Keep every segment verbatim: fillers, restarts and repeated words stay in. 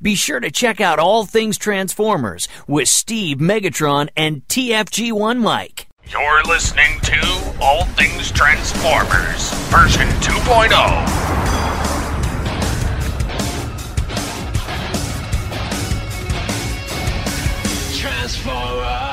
Be sure to check out All Things Transformers with Steve Megatron and T F G one Mike. You're listening to All Things Transformers, version two point oh. Transformers!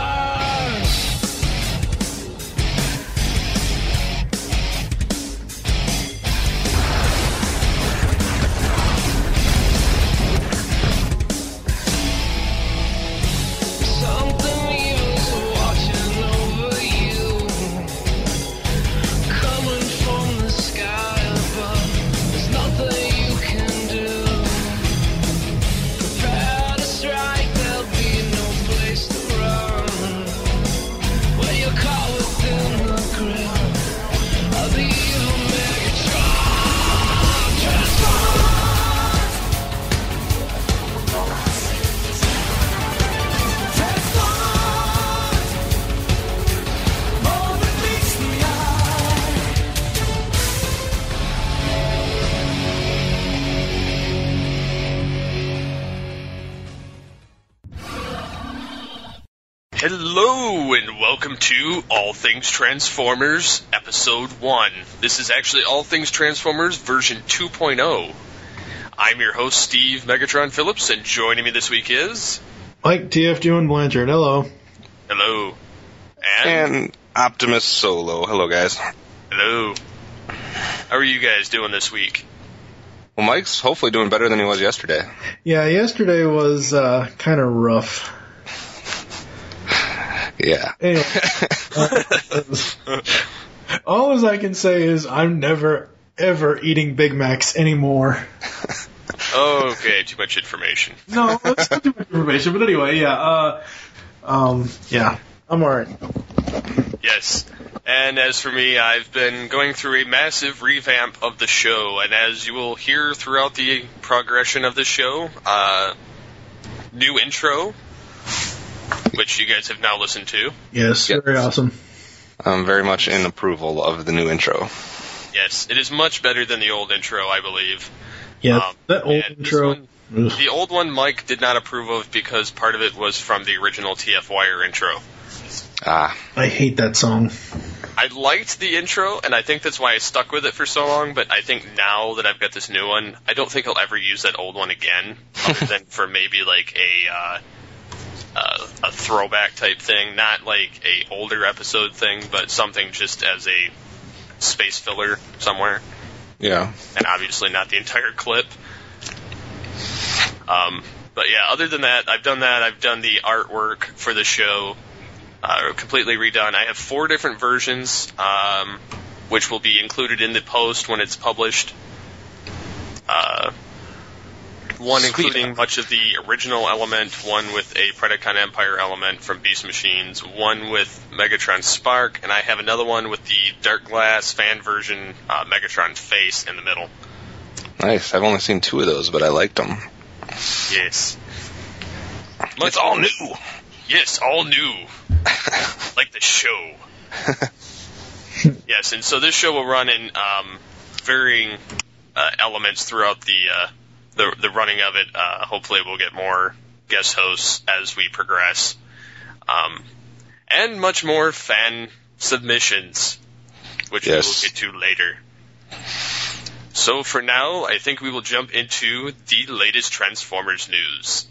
Hello, and welcome to All Things Transformers, Episode one. This is actually All Things Transformers, version two point oh. I'm your host, Steve Megatron Phillips, and joining me this week is... Mike, T F G one Blanchard, hello. Hello. And... And Optimus Solo, hello guys. Hello. How are you guys doing this week? Well, Mike's hopefully doing better than he was yesterday. Yeah, yesterday was uh, kind of rough. Yeah. Anyway, uh, all as I can say is I'm never, ever eating Big Macs anymore. Okay, too much information. No, that's not too much information, but anyway, yeah. Uh, um, yeah, I'm alright. Yes. And as for me, I've been going through a massive revamp of the show, and as you will hear throughout the progression of the show, uh, new intro, which you guys have now listened to. Yes, yes. Very awesome. I'm very much in approval of the new intro. Yes, it is much better than the old intro, I believe. Yeah, um, that old intro. One, the old one Mike did not approve of because part of it was from the original T F Wire intro. Ah. I hate that song. I liked the intro, and I think that's why I stuck with it for so long, but I think now that I've got this new one, I don't think I'll ever use that old one again, other than for maybe like a... Uh, Uh, a throwback type thing, not like a older episode thing, but something just as a space filler somewhere. Yeah. And obviously not the entire clip. Um, but yeah, other than that, I've done that. I've done the artwork for the show, uh, completely redone. I have four different versions, um, which will be included in the post when it's published. Uh... One Sweet. including much of the original element, one with a Predacon Empire element from Beast Machines, one with Megatron Spark, and I have another one with the Dark Glass fan version uh, Megatron face in the middle. Nice. I've only seen two of those, but I liked them. Yes. Much it's all new. Yes, all new. Like the show. Yes, and so this show will run in um, varying uh, elements throughout the... Uh, The, the running of it. Uh, hopefully we'll get more guest hosts as we progress. Um, and much more fan submissions, which yes. we will get to later. So for now, I think we will jump into the latest Transformers news.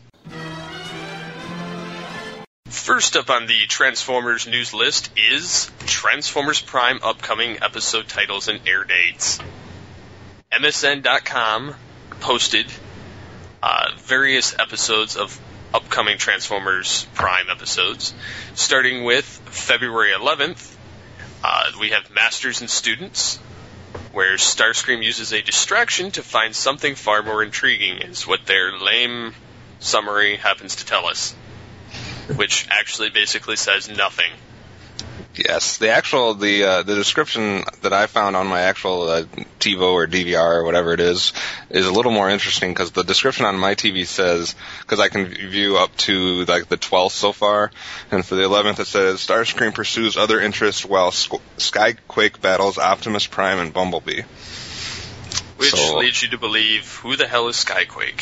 First up on the Transformers news list is Transformers Prime upcoming episode titles and air dates. M S N dot com posted uh, various episodes of upcoming Transformers Prime episodes. Starting with February eleventh, uh, we have Masters and Students, where Starscream uses a distraction to find something far more intriguing, is what their lame summary happens to tell us. Which actually basically says nothing. Yes, the actual the uh, the description that I found on my actual uh, TiVo or D V R or whatever it is is a little more interesting because the description on my T V says, because I can view up to like the twelfth so far, and for the eleventh it says Starscream pursues other interests while Squ- Skyquake battles Optimus Prime and Bumblebee. Which so, leads you to believe, who the hell is Skyquake?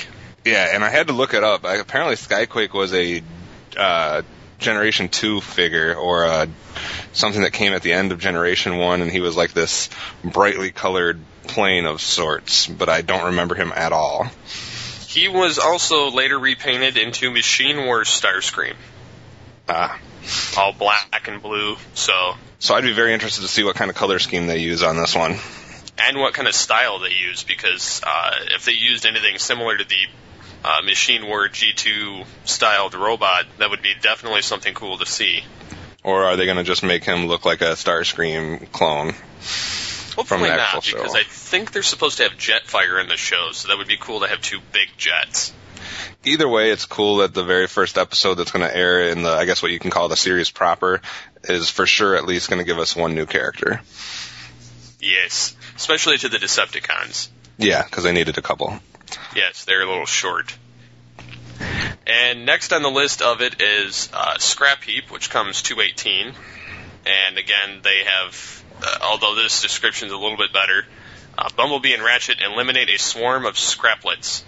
Yeah, and I had to look it up. I, apparently Skyquake was a uh, Generation two figure, or uh, something that came at the end of Generation one, and he was like this brightly colored plane of sorts, but I don't remember him at all. He was also later repainted into Machine Wars Starscream. Ah. All black and blue, so... So I'd be very interested to see what kind of color scheme they use on this one. And what kind of style they use, because uh, if they used anything similar to the uh, Machine War G two styled robot, that would be definitely something cool to see. Or are they going to just make him look like a Starscream clone? Hopefully from the not, actual show? Because I think they're supposed to have Jetfire in the show, so that would be cool to have two big jets. Either way, it's cool that the very first episode that's going to air in the, I guess what you can call the series proper, is for sure at least going to give us one new character. Yes, especially to the Decepticons. Yeah, because they needed a couple. Yes, they're a little short. And next on the list of it is uh, Scrap Heap, which comes two eighteen. And again, they have, uh, although this description is a little bit better, uh, Bumblebee and Ratchet eliminate a swarm of scraplets.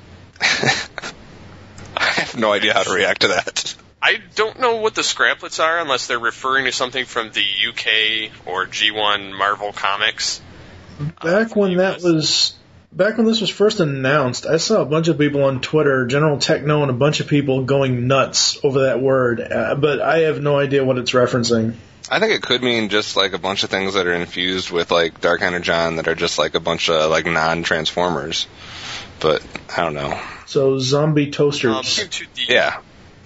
I have no idea how to react to that. I don't know what the scraplets are unless they're referring to something from the U K or G one Marvel Comics. Back when that was, back when this was first announced, I saw a bunch of people on Twitter, General Techno and a bunch of people going nuts over that word, uh, but I have no idea what it's referencing. I think it could mean just like a bunch of things that are infused with like Dark Energon that are just like a bunch of like non-Transformers, but I don't know. So zombie toasters. Um, to the, yeah.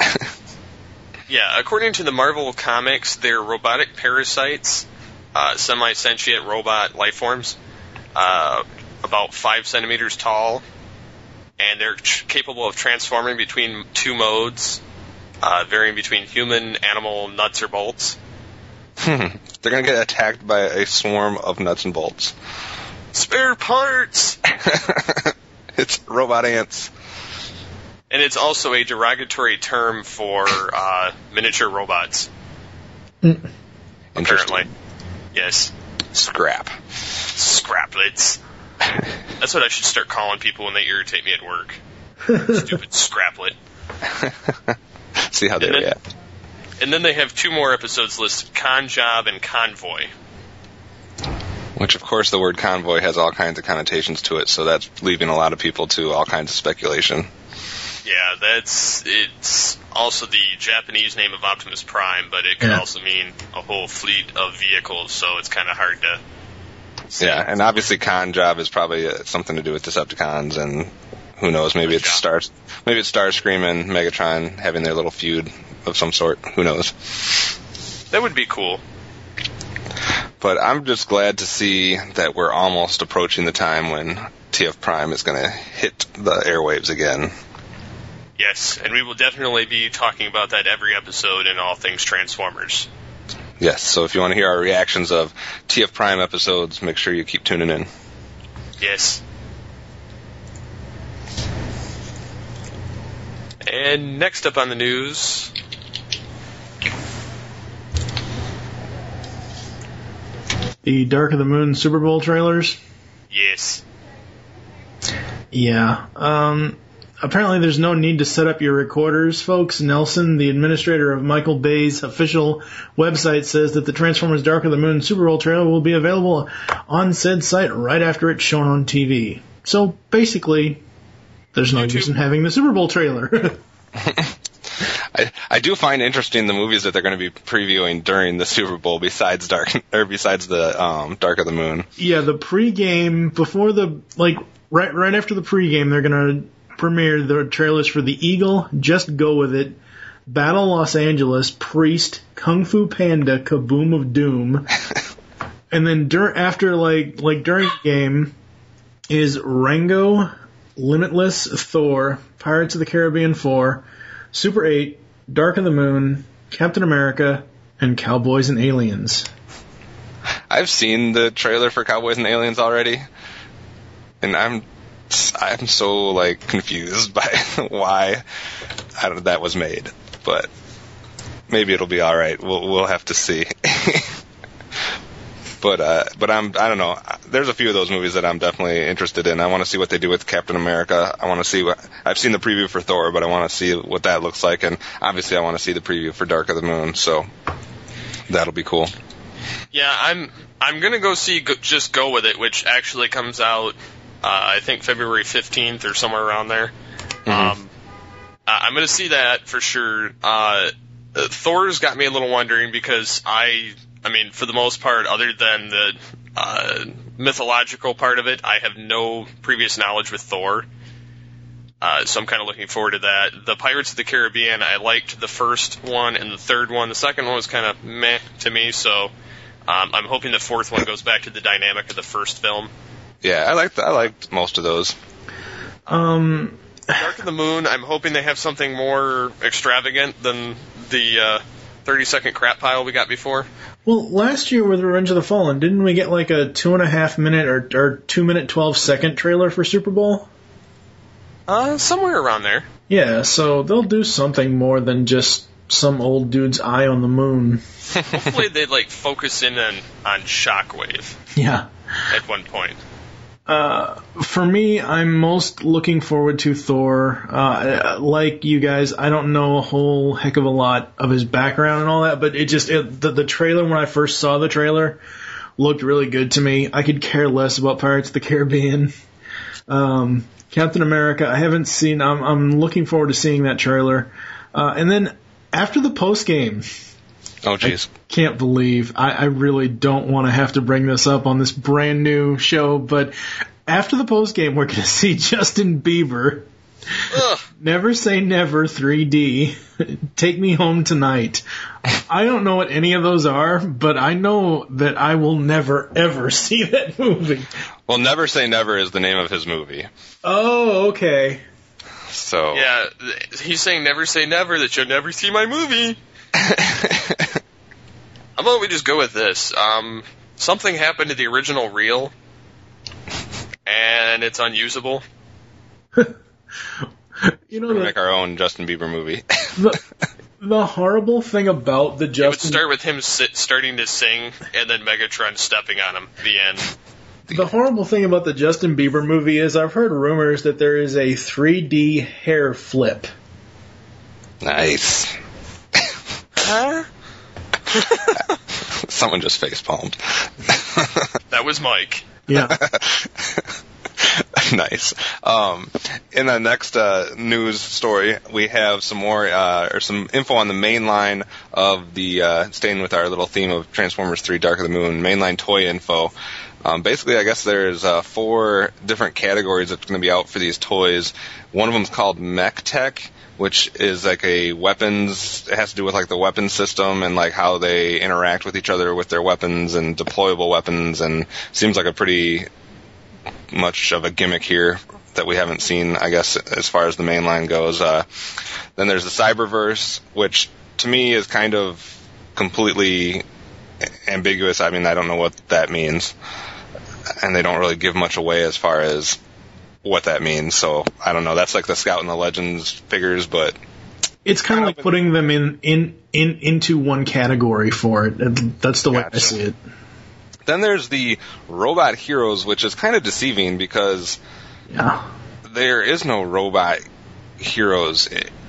Yeah, according to the Marvel Comics, they're robotic parasites, uh, semi-sentient robot life forms, uh, about five centimeters tall, and they're tr- capable of transforming between two modes, uh, varying between human, animal, nuts, or bolts. They're going to get attacked by a swarm of nuts and bolts. Spare parts! It's robot ants. And it's also a derogatory term for uh, miniature robots. Mm. Apparently. Yes. Scrap. Scraplets. That's what I should start calling people when they irritate me at work. Stupid scraplet. See how they and then, react. And then they have two more episodes listed, Con Job and Convoy. Which, of course, the word convoy has all kinds of connotations to it, so that's leaving a lot of people to all kinds of speculation. Yeah, that's it's also the Japanese name of Optimus Prime, but it can Yeah. also mean a whole fleet of vehicles, so it's kind of hard to say. Yeah, and obviously Con Job is probably uh, something to do with Decepticons, and who knows, maybe it's Stars, maybe it's Starscream and Megatron having their little feud of some sort. Who knows? That would be cool. But I'm just glad to see that we're almost approaching the time when T F Prime is going to hit the airwaves again. Yes, and we will definitely be talking about that every episode in All Things Transformers. Yes, so if you want to hear our reactions of T F Prime episodes, make sure you keep tuning in. Yes. And next up on the news, The Dark of the Moon Super Bowl trailers. yes. Yeah. Um, apparently there's no need to set up your recorders, folks. Nelson, the administrator of Michael Bay's official website, says that the Transformers Dark of the Moon Super Bowl trailer will be available on said site right after it's shown on T V. So basically, there's no YouTube. use in having the Super Bowl trailer. I, I do find interesting the movies that they're going to be previewing during the Super Bowl besides Dark or besides the um, Dark of the Moon. Yeah, the pregame before the like right right after the pregame, they're gonna premiere the trailers for the Eagle, Just Go With It, Battle Los Angeles, Priest, Kung Fu Panda, Kaboom of Doom, and then dur- after like like during the game is Rango, Limitless, Thor, Pirates of the Caribbean four, Super eight, Dark of the Moon, Captain America, and Cowboys and Aliens. I've seen the trailer for Cowboys and Aliens already, and I'm I'm so like confused by why I don't, that was made. But maybe it'll be all right. We'll we'll have to see. But uh, but I'm I don't know. There's a few of those movies that I'm definitely interested in. I want to see what they do with Captain America. I want to see what I've seen the preview for Thor, but I want to see what that looks like, and obviously I want to see the preview for Dark of the Moon. So that'll be cool. Yeah, I'm I'm gonna go see go, Just Go With It, which actually comes out uh, I think February fifteenth or somewhere around there. Mm-hmm. Um, I'm gonna see that for sure. Uh, Thor's got me a little wondering because I, I mean, for the most part, other than the uh, mythological part of it, I have no previous knowledge with Thor. Uh, so I'm kind of looking forward to that. The Pirates of the Caribbean, I liked the first one and the third one. The second one was kind of meh to me, so um, I'm hoping the fourth one goes back to the dynamic of the first film. Yeah, I liked I liked most of those. Um, Dark of the Moon, I'm hoping they have something more extravagant than the uh, thirty-second crap pile we got before. Well, last year with Revenge of the Fallen, didn't we get like a two and a half minute or, or two minute twelve second trailer for Super Bowl? Uh, somewhere around there. Yeah, so they'll do something more than just some old dude's eye on the moon. Hopefully they like focus in on, on Shockwave. Yeah. At one point. Uh, for me, I'm most looking forward to Thor. Uh, like you guys, I don't know a whole heck of a lot of his background and all that, but it just, it, the, the trailer, when I first saw the trailer, looked really good to me. I could care less about Pirates of the Caribbean. Um, Captain America, I haven't seen, I'm, I'm looking forward to seeing that trailer. Uh, and then after the post game, oh jeez, I can't believe I, I really don't want to have to bring this up on this brand new show, but after the post game, we're going to see Justin Bieber. Ugh. Never Say Never three D. Take Me Home Tonight. I don't know what any of those are, but I know that I will never ever see that movie. Well, Never Say Never is the name of his movie. Oh, okay. So yeah, he's saying never say never, that you'll never see my movie. How about we just go with this? Um, something happened to the original reel, and it's unusable. You know, we're the, make our own Justin Bieber movie. the, the horrible thing about the Justin... It would start with him sit, starting to sing, and then Megatron stepping on him. The end. The horrible thing about the Justin Bieber movie is I've heard rumors that there is a three D hair flip. Nice. Huh? Someone just facepalmed. That was Mike. Yeah. Nice. Um, in the next uh, news story, we have some more uh, or some info on the main line of the uh, staying with our little theme of Transformers three: Dark of the Moon mainline toy info. Um, basically, I guess there's uh, four different categories that's going to be out for these toys. One of them is called Mech Tech, which is like a weapons. It has to do with like the weapon system and like how they interact with each other with their weapons and deployable weapons, and seems like a pretty much of a gimmick here that we haven't seen, I guess, as far as the main line goes. Uh, then there's the Cyberverse, which to me is kind of completely ambiguous. I mean, I don't know what that means, and they don't really give much away as far as what that means. So I don't know. That's like the Scout and the Legends figures, but it's kind of like putting them in, in, in into one category for it. That's the way Gotcha. I see it. Then there's the Robot Heroes, which is kind of deceiving because yeah. there is no Robot Heroes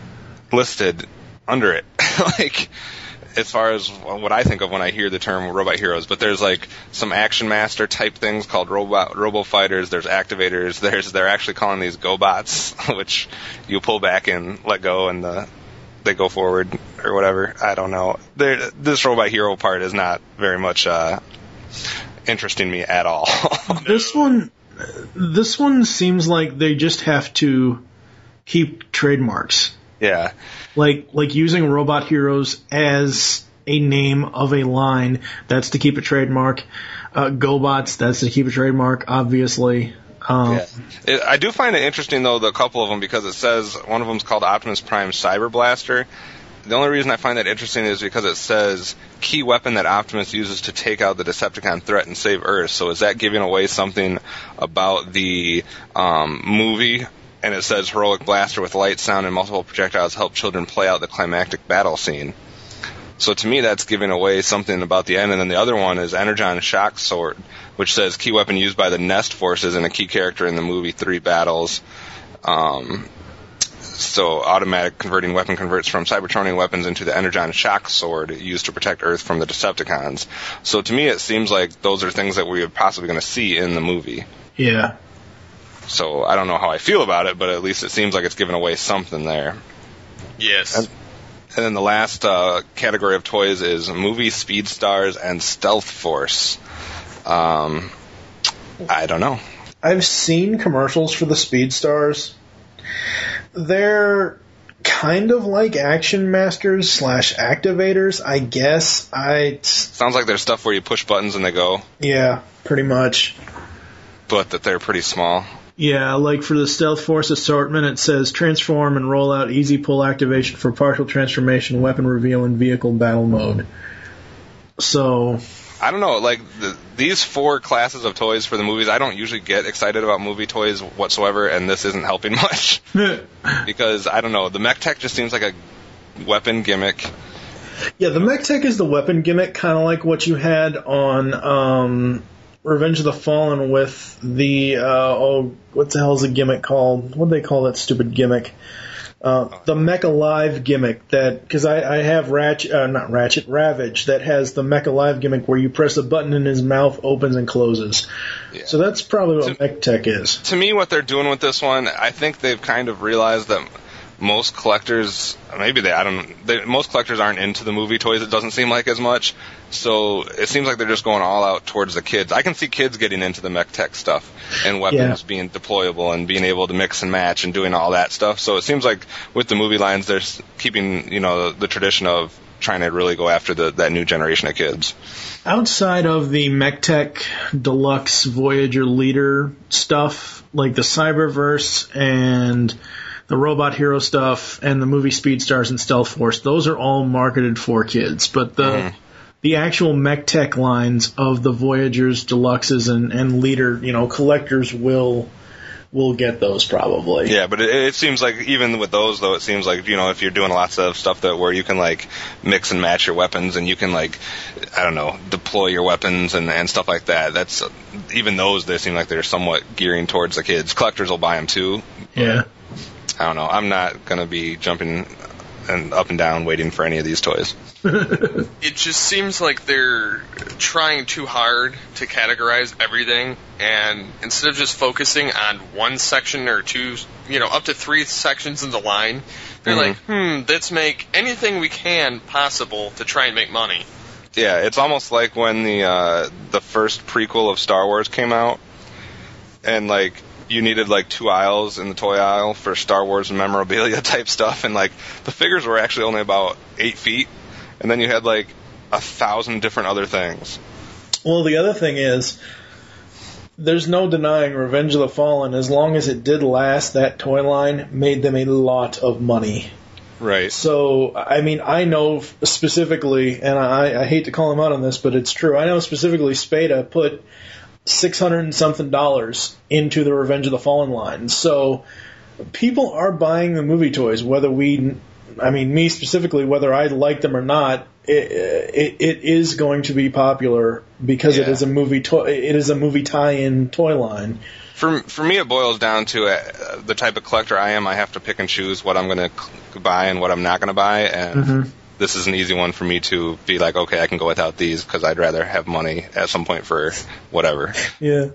listed under it. Like, as far as what I think of when I hear the term Robot Heroes, but there's like some Action Master type things called Robot Robo Fighters. There's Activators. There's they're actually calling these GoBots, which you pull back and let go, and the, they go forward or whatever. I don't know. There, this Robot Hero part is not very much uh, interesting me at all. This one, this one seems like they just have to keep trademarks. Yeah. Like like using Robot Heroes as a name of a line, that's to keep a trademark. Uh, GoBots, that's to keep a trademark, obviously. Um, yeah. It, I do find it interesting, though, the couple of them, because it says one of them is called Optimus Prime Cyber Blaster. The only reason I find that interesting is because it says key weapon that Optimus uses to take out the Decepticon threat and save Earth. So is that giving away something about the um, movie? And it says heroic blaster with light, sound, and multiple projectiles help children play out the climactic battle scene. So to me, that's giving away something about the end. And then the other one is Energon Shock Sword, which says key weapon used by the Nest forces and a key character in the movie Three Battles. Um, so automatic converting weapon converts from Cybertronian weapons into the Energon Shock Sword used to protect Earth from the Decepticons. So to me, it seems like those are things that we are possibly going to see in the movie. Yeah. So I don't know how I feel about it, but at least it seems like it's giving away something there. Yes. And, and then the last uh, category of toys is movie Speed Stars and Stealth Force. Um, I don't know. I've seen commercials for the Speed Stars. They're kind of like Action Masters slash Activators, I guess. I Sounds like there's stuff where you push buttons and they go. Yeah, pretty much. But that they're pretty small. Yeah, like for the Stealth Force assortment, it says transform and roll out easy pull activation for partial transformation, weapon reveal, and vehicle battle mode. So I don't know, like the, these four classes of toys for the movies, I don't usually get excited about movie toys whatsoever, and this isn't helping much. Because, I don't know, the MechTech just seems like a weapon gimmick. Yeah, the MechTech is the weapon gimmick, kind of like what you had on um, Revenge of the Fallen with the, uh, oh, what the hell is the gimmick called? What do they call that stupid gimmick? Uh, the Mech Alive gimmick, that because I, I have Ratchet, uh, not Ratchet, Ravage, that has the Mech Alive gimmick where you press a button and his mouth opens and closes. Yeah. So that's probably what to, MechTech is. To me, what they're doing with this one, I think they've kind of realized that most collectors, maybe they, I don't, they, most collectors aren't into the movie toys. It doesn't seem like as much. So it seems like they're just going all out towards the kids. I can see kids getting into the MechTech stuff and weapons yeah. being deployable and being able to mix and match and doing all that stuff. So it seems like with the movie lines, they're keeping, you know, the, the tradition of trying to really go after the, that new generation of kids. Outside of the MechTech Deluxe Voyager Leader stuff, like the Cyberverse and the Robot Hero stuff and the movie Speed Stars and Stealth Force, those are all marketed for kids. But the mm-hmm. the actual MechTech lines of the Voyagers, Deluxes, and, and Leader, you know, collectors will will get those probably. Yeah, but it, it seems like even with those, though, it seems like, you know, if you're doing lots of stuff that where you can, like, mix and match your weapons and you can, like, I don't know, deploy your weapons and, and stuff like that, that's, even those, they seem like they're somewhat gearing towards the kids. Collectors will buy them, too. Yeah. I don't know. I'm not going to be jumping and up and down waiting for any of these toys. It just seems like they're trying too hard to categorize everything, and instead of just focusing on one section or two, you know, up to three sections in the line, they're mm-hmm. like, hmm, let's make anything we can possible to try and make money. Yeah, it's almost like when the uh, the first prequel of Star Wars came out, and, like, you needed, like, two aisles in the toy aisle for Star Wars memorabilia type stuff, and, like, the figures were actually only about eight feet, and then you had, like, a thousand different other things. Well, the other thing is, there's no denying Revenge of the Fallen, as long as it did last, that toy line made them a lot of money. Right. So, I mean, I know specifically, and I, I hate to call him out on this, but it's true, I know specifically Spada put six hundred and something dollars into the Revenge of the Fallen line. So people are buying the movie toys, whether we, I mean, me specifically, whether I like them or not, it, it, it is going to be popular because yeah. it is a movie toy, it is a movie tie-in toy line. For for me, it boils down to uh, the type of collector I am. I have to pick and choose what I'm going to buy and what I'm not going to buy, and mm-hmm. this is an easy one for me to be like, okay, I can go without these because I'd rather have money at some point for whatever. Yeah.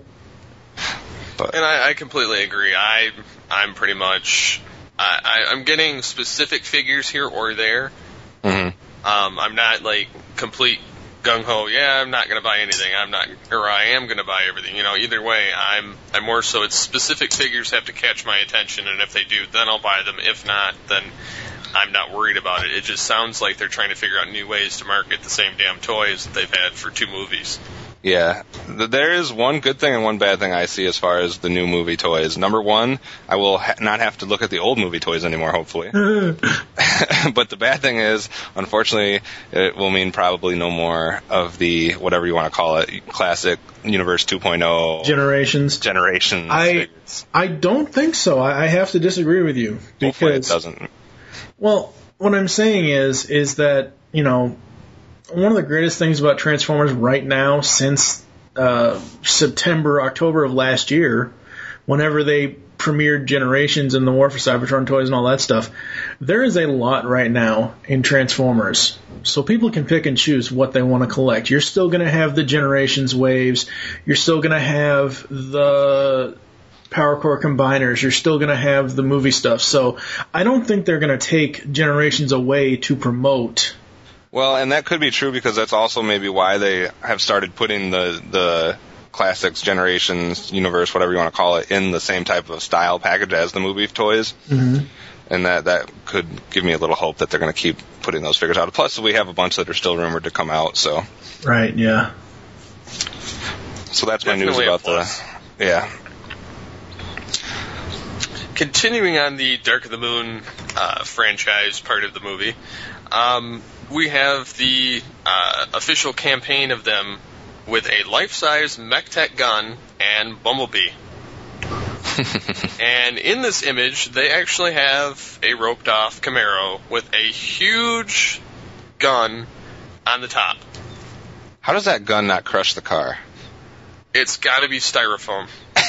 But. And I, I completely agree. I, I'm pretty much, I, I, I'm getting specific figures here or there. Mm-hmm. Um, I'm not like complete gung-ho, yeah, I'm not going to buy anything. I'm not, or I am going to buy everything. You know, either way, I'm, I'm more so it's specific figures have to catch my attention, and if they do, then I'll buy them. If not, then I'm not worried about it. It just sounds like they're trying to figure out new ways to market the same damn toys that they've had for two movies. Yeah. There is one good thing and one bad thing I see as far as the new movie toys. Number one, I will ha- not have to look at the old movie toys anymore, hopefully. But the bad thing is, unfortunately, it will mean probably no more of the, whatever you want to call it, classic Universe two point oh. Generations. Generations. I, figures. I don't think so. I, I have to disagree with you. Because, hopefully it doesn't. Well, what I'm saying is, is that, you know, one of the greatest things about Transformers right now since uh, September, October of last year, whenever they premiered Generations and the War for Cybertron toys and all that stuff, there is a lot right now in Transformers. So people can pick and choose what they want to collect. You're still going to have the Generations waves. You're still going to have the Power Core combiners. You're still going to have the movie stuff. So I don't think they're going to take Generations away to promote. Well, and that could be true because that's also maybe why they have started putting the the Classics, Generations, Universe, whatever you want to call it, in the same type of style package as the movie toys. Mm-hmm. And that, that could give me a little hope that they're going to keep putting those figures out. Plus, we have a bunch that are still rumored to come out, so. Right, yeah. So that's my Definitely news about the. Yeah. Continuing on the Dark of the Moon uh, franchise part of the movie, um, we have the uh, official campaign of them with a life-size MechTech gun and Bumblebee. And in this image, they actually have a roped-off Camaro with a huge gun on the top. How does that gun not crush the car? It's got to be styrofoam.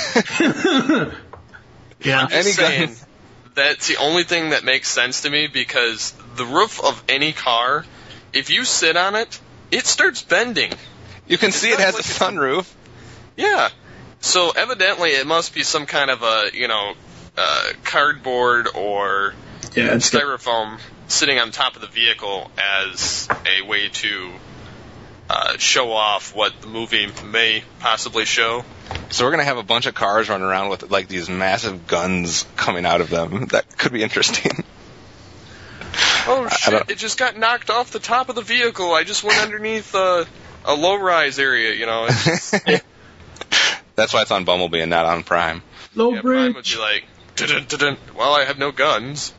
Yeah, I'm just any saying, gun. That's the only thing that makes sense to me, because the roof of any car, if you sit on it, it starts bending. You can It's see it not has like a it's- sunroof. Yeah. So evidently it must be some kind of a, you know, uh, cardboard or yeah, it's got, styrofoam sitting on top of the vehicle as a way to uh, show off what the movie may possibly show. So we're going to have a bunch of cars running around with like these massive guns coming out of them. That could be interesting. Oh I shit, don't- it just got knocked off the top of the vehicle. I just went underneath uh, a low-rise area, you know. It's just, That's why it's on Bumblebee and not on Prime. low yeah, Prime would bridge. be like, dun, dun, dun, well, I have no guns.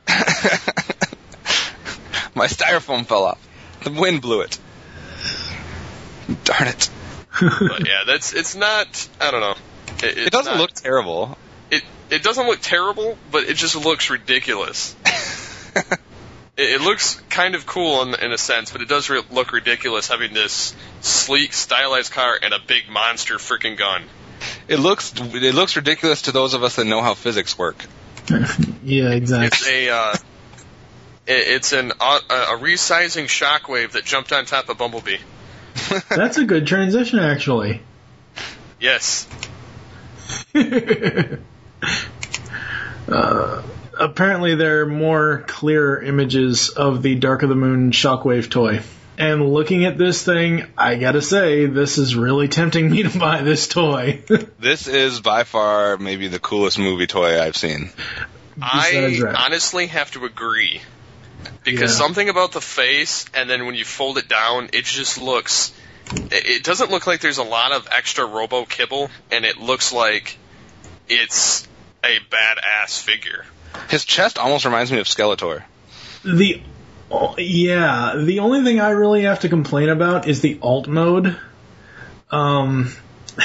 My styrofoam fell off. The wind blew it. Darn it. But yeah, that's it's not. I don't know. It, it's It doesn't not- look terrible. It it doesn't look terrible, but it just looks ridiculous. it, it looks kind of cool in, in a sense, but it does re- look ridiculous having this sleek, stylized car and a big monster freaking gun. It looks it looks ridiculous to those of us that know how physics work. Yeah, exactly. It's a uh, it, it's an uh, a resizing Shockwave that jumped on top of Bumblebee. That's a good transition, actually. Yes. uh, apparently, there are more clear images of the Dark of the Moon Shockwave toy. And looking at this thing, I gotta say, this is really tempting me to buy this toy. This is by far maybe the coolest movie toy I've seen. I Besides Rat. honestly have to agree. Because Yeah. something about the face, and then when you fold it down, it just looks... It it doesn't look like there's a lot of extra robo-kibble, and it looks like it's a badass figure. His chest almost reminds me of Skeletor. The oh, yeah, the only thing I really have to complain about is the alt mode. Um,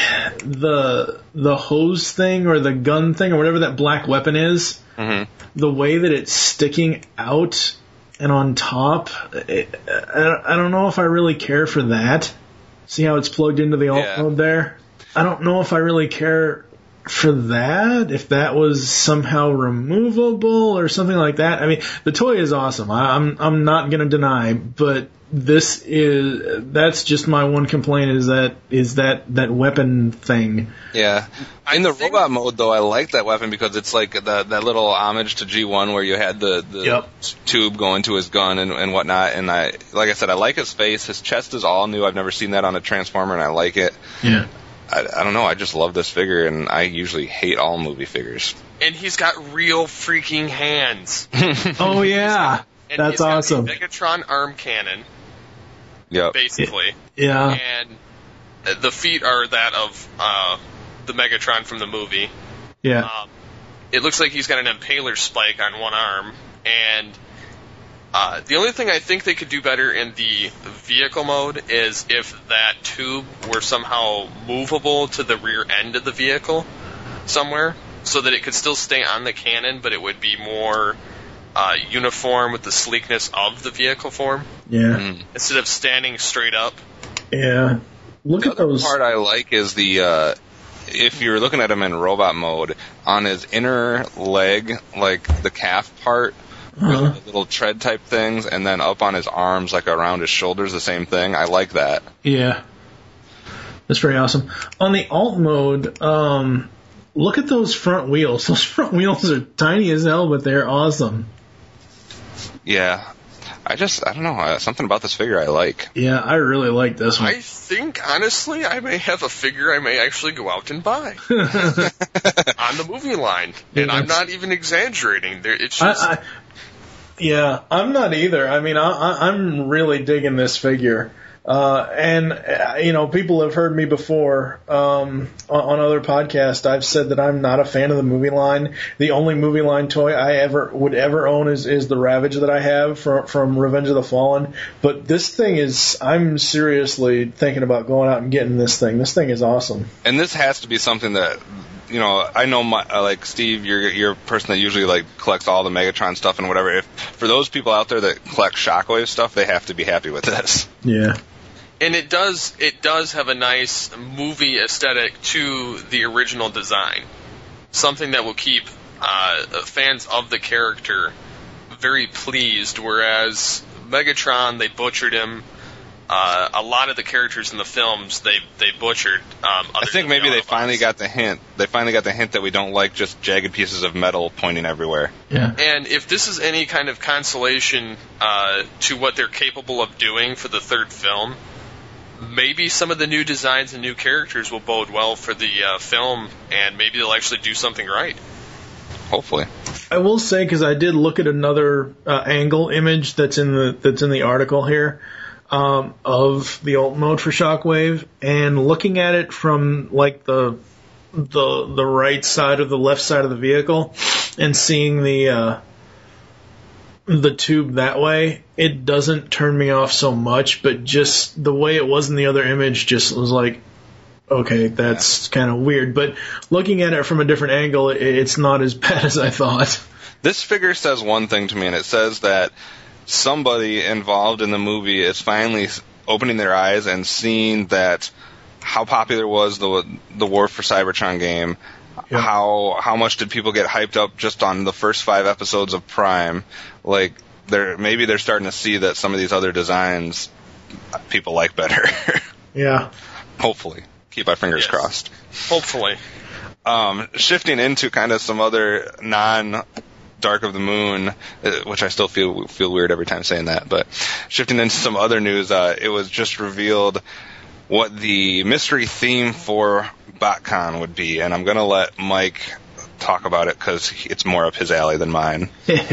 the the hose thing or the gun thing or whatever that black weapon is. Mm-hmm. The way that it's sticking out and on top, it, I, I don't know if I really care for that. See how it's plugged into the alt Yeah. mode there? I don't know if I really care for that, if that was somehow removable or something like that. I mean, the toy is awesome. I, I'm I'm not going to deny, but this is that's just my one complaint is that is that that weapon thing. Yeah. I In the think- robot mode, though, I like that weapon because it's like the, that little homage to G one where you had the, the Yep. tube going to his gun and, and whatnot. And I, like I said, I like his face. His chest is all new. I've never seen that on a Transformer, and I like it. Yeah. I, I don't know. I just love this figure, and I usually hate all movie figures. And he's got real freaking hands. Oh yeah, And that's he's got awesome. the Megatron arm cannon, Yep. basically. Yeah. And the feet are that of uh, the Megatron from the movie. Yeah. Um, it looks like he's got an impaler spike on one arm, and uh, the only thing I think they could do better in the vehicle mode is if that tube were somehow movable to the rear end of the vehicle somewhere, so that it could still stay on the cannon, but it would be more uh, uniform with the sleekness of the vehicle form. Yeah. Mm. Instead of standing straight up. Yeah. Look The at other those. part I like is the, uh, if you're looking at him in robot mode, on his inner leg, like the calf part, Uh-huh. with the little tread type things, and then up on his arms, like around his shoulders, the same thing. I like that. Yeah. That's pretty awesome. On the alt mode, um, look at those front wheels. Those front wheels are tiny as hell, but they're awesome. Yeah. I just, I don't know, uh, something about this figure I like. Yeah, I really like this one. I think, honestly, I may have a figure I may actually go out and buy on the movie line. And Yeah, I'm that's- not even exaggerating. There, it's I, just... I, yeah, I'm not either. I mean, I, I, I'm really digging this figure. Uh, and, uh, you know, people have heard me before um, on, on other podcasts. I've said that I'm not a fan of the movie line. The only movie line toy I ever would ever own is, is the Ravage that I have from, from Revenge of the Fallen. But this thing is, I'm seriously thinking about going out and getting this thing. This thing is awesome. And this has to be something that, you know, I know, my, uh, like, Steve, you're, you're a person that usually, like, collects all the Megatron stuff and whatever. If for those people out there that collect Shockwave stuff, they have to be happy with this. Yeah. And it does it does have a nice movie aesthetic to the original design. Something that will keep uh, fans of the character very pleased, whereas Megatron, they butchered him. Uh, a lot of the characters in the films, they they butchered. Um, I think maybe they finally got the hint. They finally got the hint that we don't like just jagged pieces of metal pointing everywhere. Yeah. And if this is any kind of consolation uh, to what they're capable of doing for the third film, maybe some of the new designs and new characters will bode well for the uh, film, and maybe they'll actually do something right. Hopefully. I will say, because I did look at another uh, angle image that's in the that's in the article here um, of the alt mode for Shockwave, and looking at it from like the the the right side or the left side of the vehicle, and seeing the uh, the tube that way, it doesn't turn me off so much. But just the way it was in the other image, just was like, okay, that's kind of weird. But looking at it from a different angle, it, it's not as bad as I thought. This figure says one thing to me, and it says that somebody involved in the movie is finally opening their eyes and seeing that how popular was the the War for Cybertron game. Yeah. How how much did people get hyped up just on the first five episodes of Prime? Like, they're maybe they're starting to see that some of these other designs people like better. Yeah. Hopefully. Keep our fingers Yes. crossed. Hopefully. Um, shifting into kind of some other non Dark of the Moon, uh, which I still feel feel weird every time saying that, but shifting into some other news, uh, it was just revealed what the mystery theme for BotCon would be, and I'm going to let Mike talk about it because it's more up his alley than mine.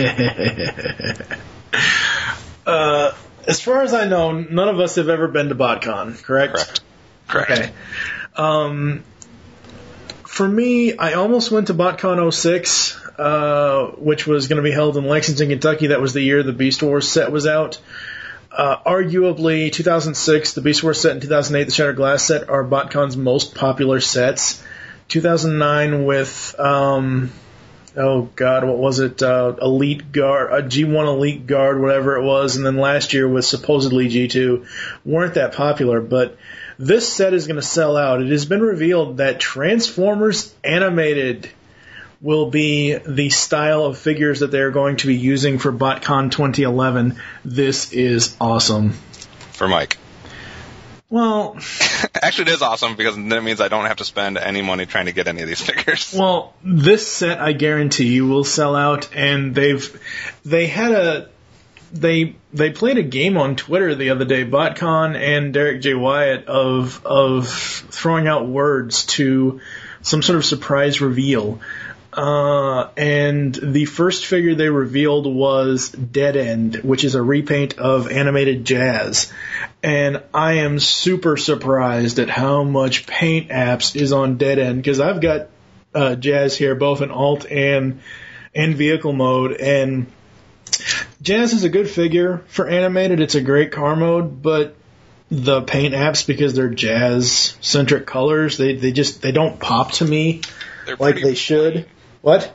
uh, as far as I know, none of us have ever been to BotCon, correct? Correct. Correct. Okay. Um, for me, I almost went to BotCon oh six, uh, which was going to be held in Lexington, Kentucky. That was the year the Beast Wars set was out. Uh, arguably, two thousand six, the Beast Wars set, and two thousand eight, the Shattered Glass set, are BotCon's most popular sets. two thousand nine with, um, oh god, what was it? Uh, Elite Guard, uh, G one Elite Guard, whatever it was, and then last year with supposedly G two, weren't that popular, but this set is going to sell out. It has been revealed that Transformers Animated will be the style of figures that they're going to be using for BotCon twenty eleven. This is awesome. For Mike. Well, Actually, it is awesome because that means I don't have to spend any money trying to get any of these figures. well, this set I guarantee you will sell out, and they've they had a they they played a game on Twitter the other day, BotCon and Derek J. Wyatt, of of throwing out words to some sort of surprise reveal. Uh, and the first figure they revealed was Dead End, which is a repaint of Animated Jazz. And I am super surprised at how much paint apps is on Dead End, because I've got uh, Jazz here, both in alt and and vehicle mode, and Jazz is a good figure for Animated. It's a great car mode, but the paint apps, because they're Jazz centric colors, they they just they don't pop to me They're like pretty they should. What?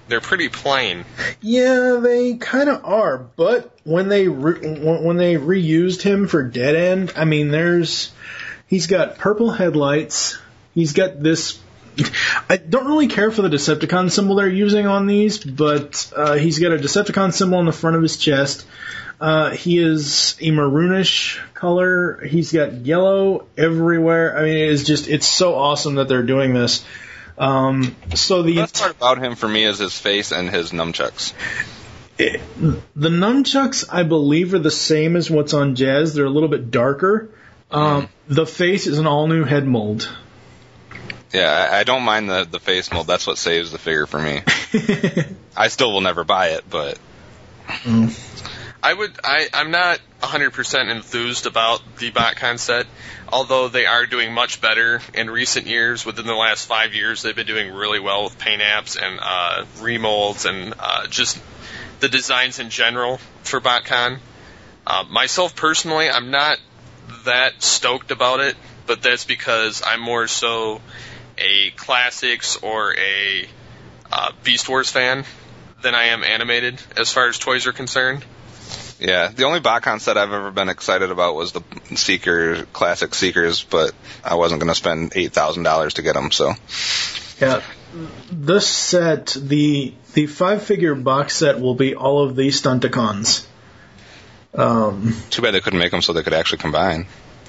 they're pretty plain. Yeah, they kind of are. But when they re- when they reused him for Dead End, I mean, there's he's got purple headlights. He's got this. I don't really care for the Decepticon symbol they're using on these, but uh, he's got a Decepticon symbol on the front of his chest. Uh, he is a maroonish color. He's got yellow everywhere. I mean, it is just, it's so awesome that they're doing this. Um, so the, the best part about him for me is his face and his nunchucks. It, the nunchucks, I believe, are the same as what's on Jazz. They're a little bit darker. Um, mm. The face is an all-new head mold. Yeah, I, I don't mind the, the face mold. That's what saves the figure for me. I still will never buy it, but... Mm. I would. I, I'm not one hundred percent enthused about the BotCon set, although they are doing much better in recent years. Within the last five years, they've been doing really well with paint apps and uh, remolds and uh, just the designs in general for BotCon. Uh, myself personally, I'm not that stoked about it, but that's because I'm more so a classics or a uh, Beast Wars fan than I am animated as far as toys are concerned. Yeah, the only BotCon set I've ever been excited about was the Seeker, classic Seekers, but I wasn't going to spend eight thousand dollars to get them, so. Yeah, this set, the the five-figure box set will be all of the Stunticons. Um, Too bad they couldn't make them so they could actually combine.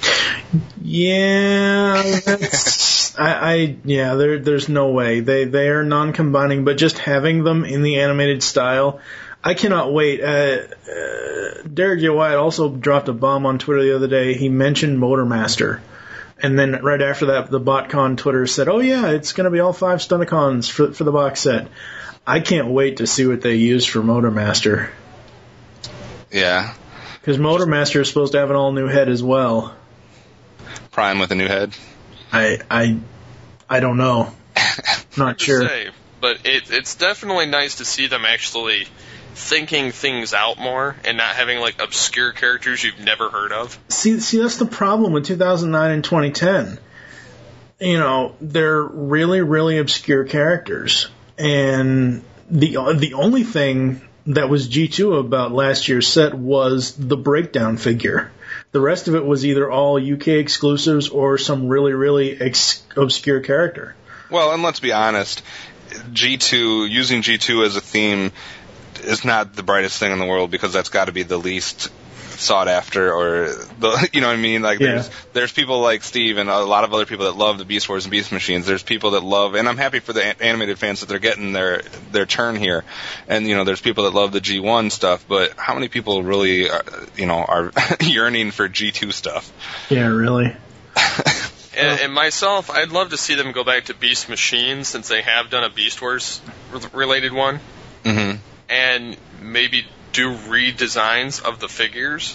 Yeah, that's, I, I yeah, there there's no way. They they are non-combining, but just having them in the animated style, I cannot wait. Uh, uh, Derek J. Wyatt also dropped a bomb on Twitter the other day. He mentioned Motormaster. And then right after that, the BotCon Twitter said, oh, yeah, it's going to be all five Stunticons for, for the box set. I can't wait to see what they use for Motormaster. Yeah. Because Motormaster is supposed to have an all-new head as well. Prime with a new head? I I, I don't know. Not sure. Say, but it, it's definitely nice to see them actually thinking things out more and not having like obscure characters you've never heard of. See, see, that's the problem with two thousand nine and twenty ten. You know, they're really, really obscure characters, and the the only thing that was G two about last year's set was the breakdown figure. The rest of it was either all U K exclusives or some really, really ex- obscure character. Well, and let's be honest, G two, using G two as a theme is not the brightest thing in the world because that's got to be the least sought after, or the, you know what I mean? Like, yeah. there's there's people like Steve and a lot of other people that love the Beast Wars and Beast Machines. There's people that love, and I'm happy for the animated fans that they're getting their their turn here. And you know, there's people that love the G one stuff, but how many people really, are, you know, are yearning for G two stuff? Yeah, really. And, and myself, I'd love to see them go back to Beast Machines since they have done a Beast Wars related one. Mm-hmm. And maybe do redesigns of the figures,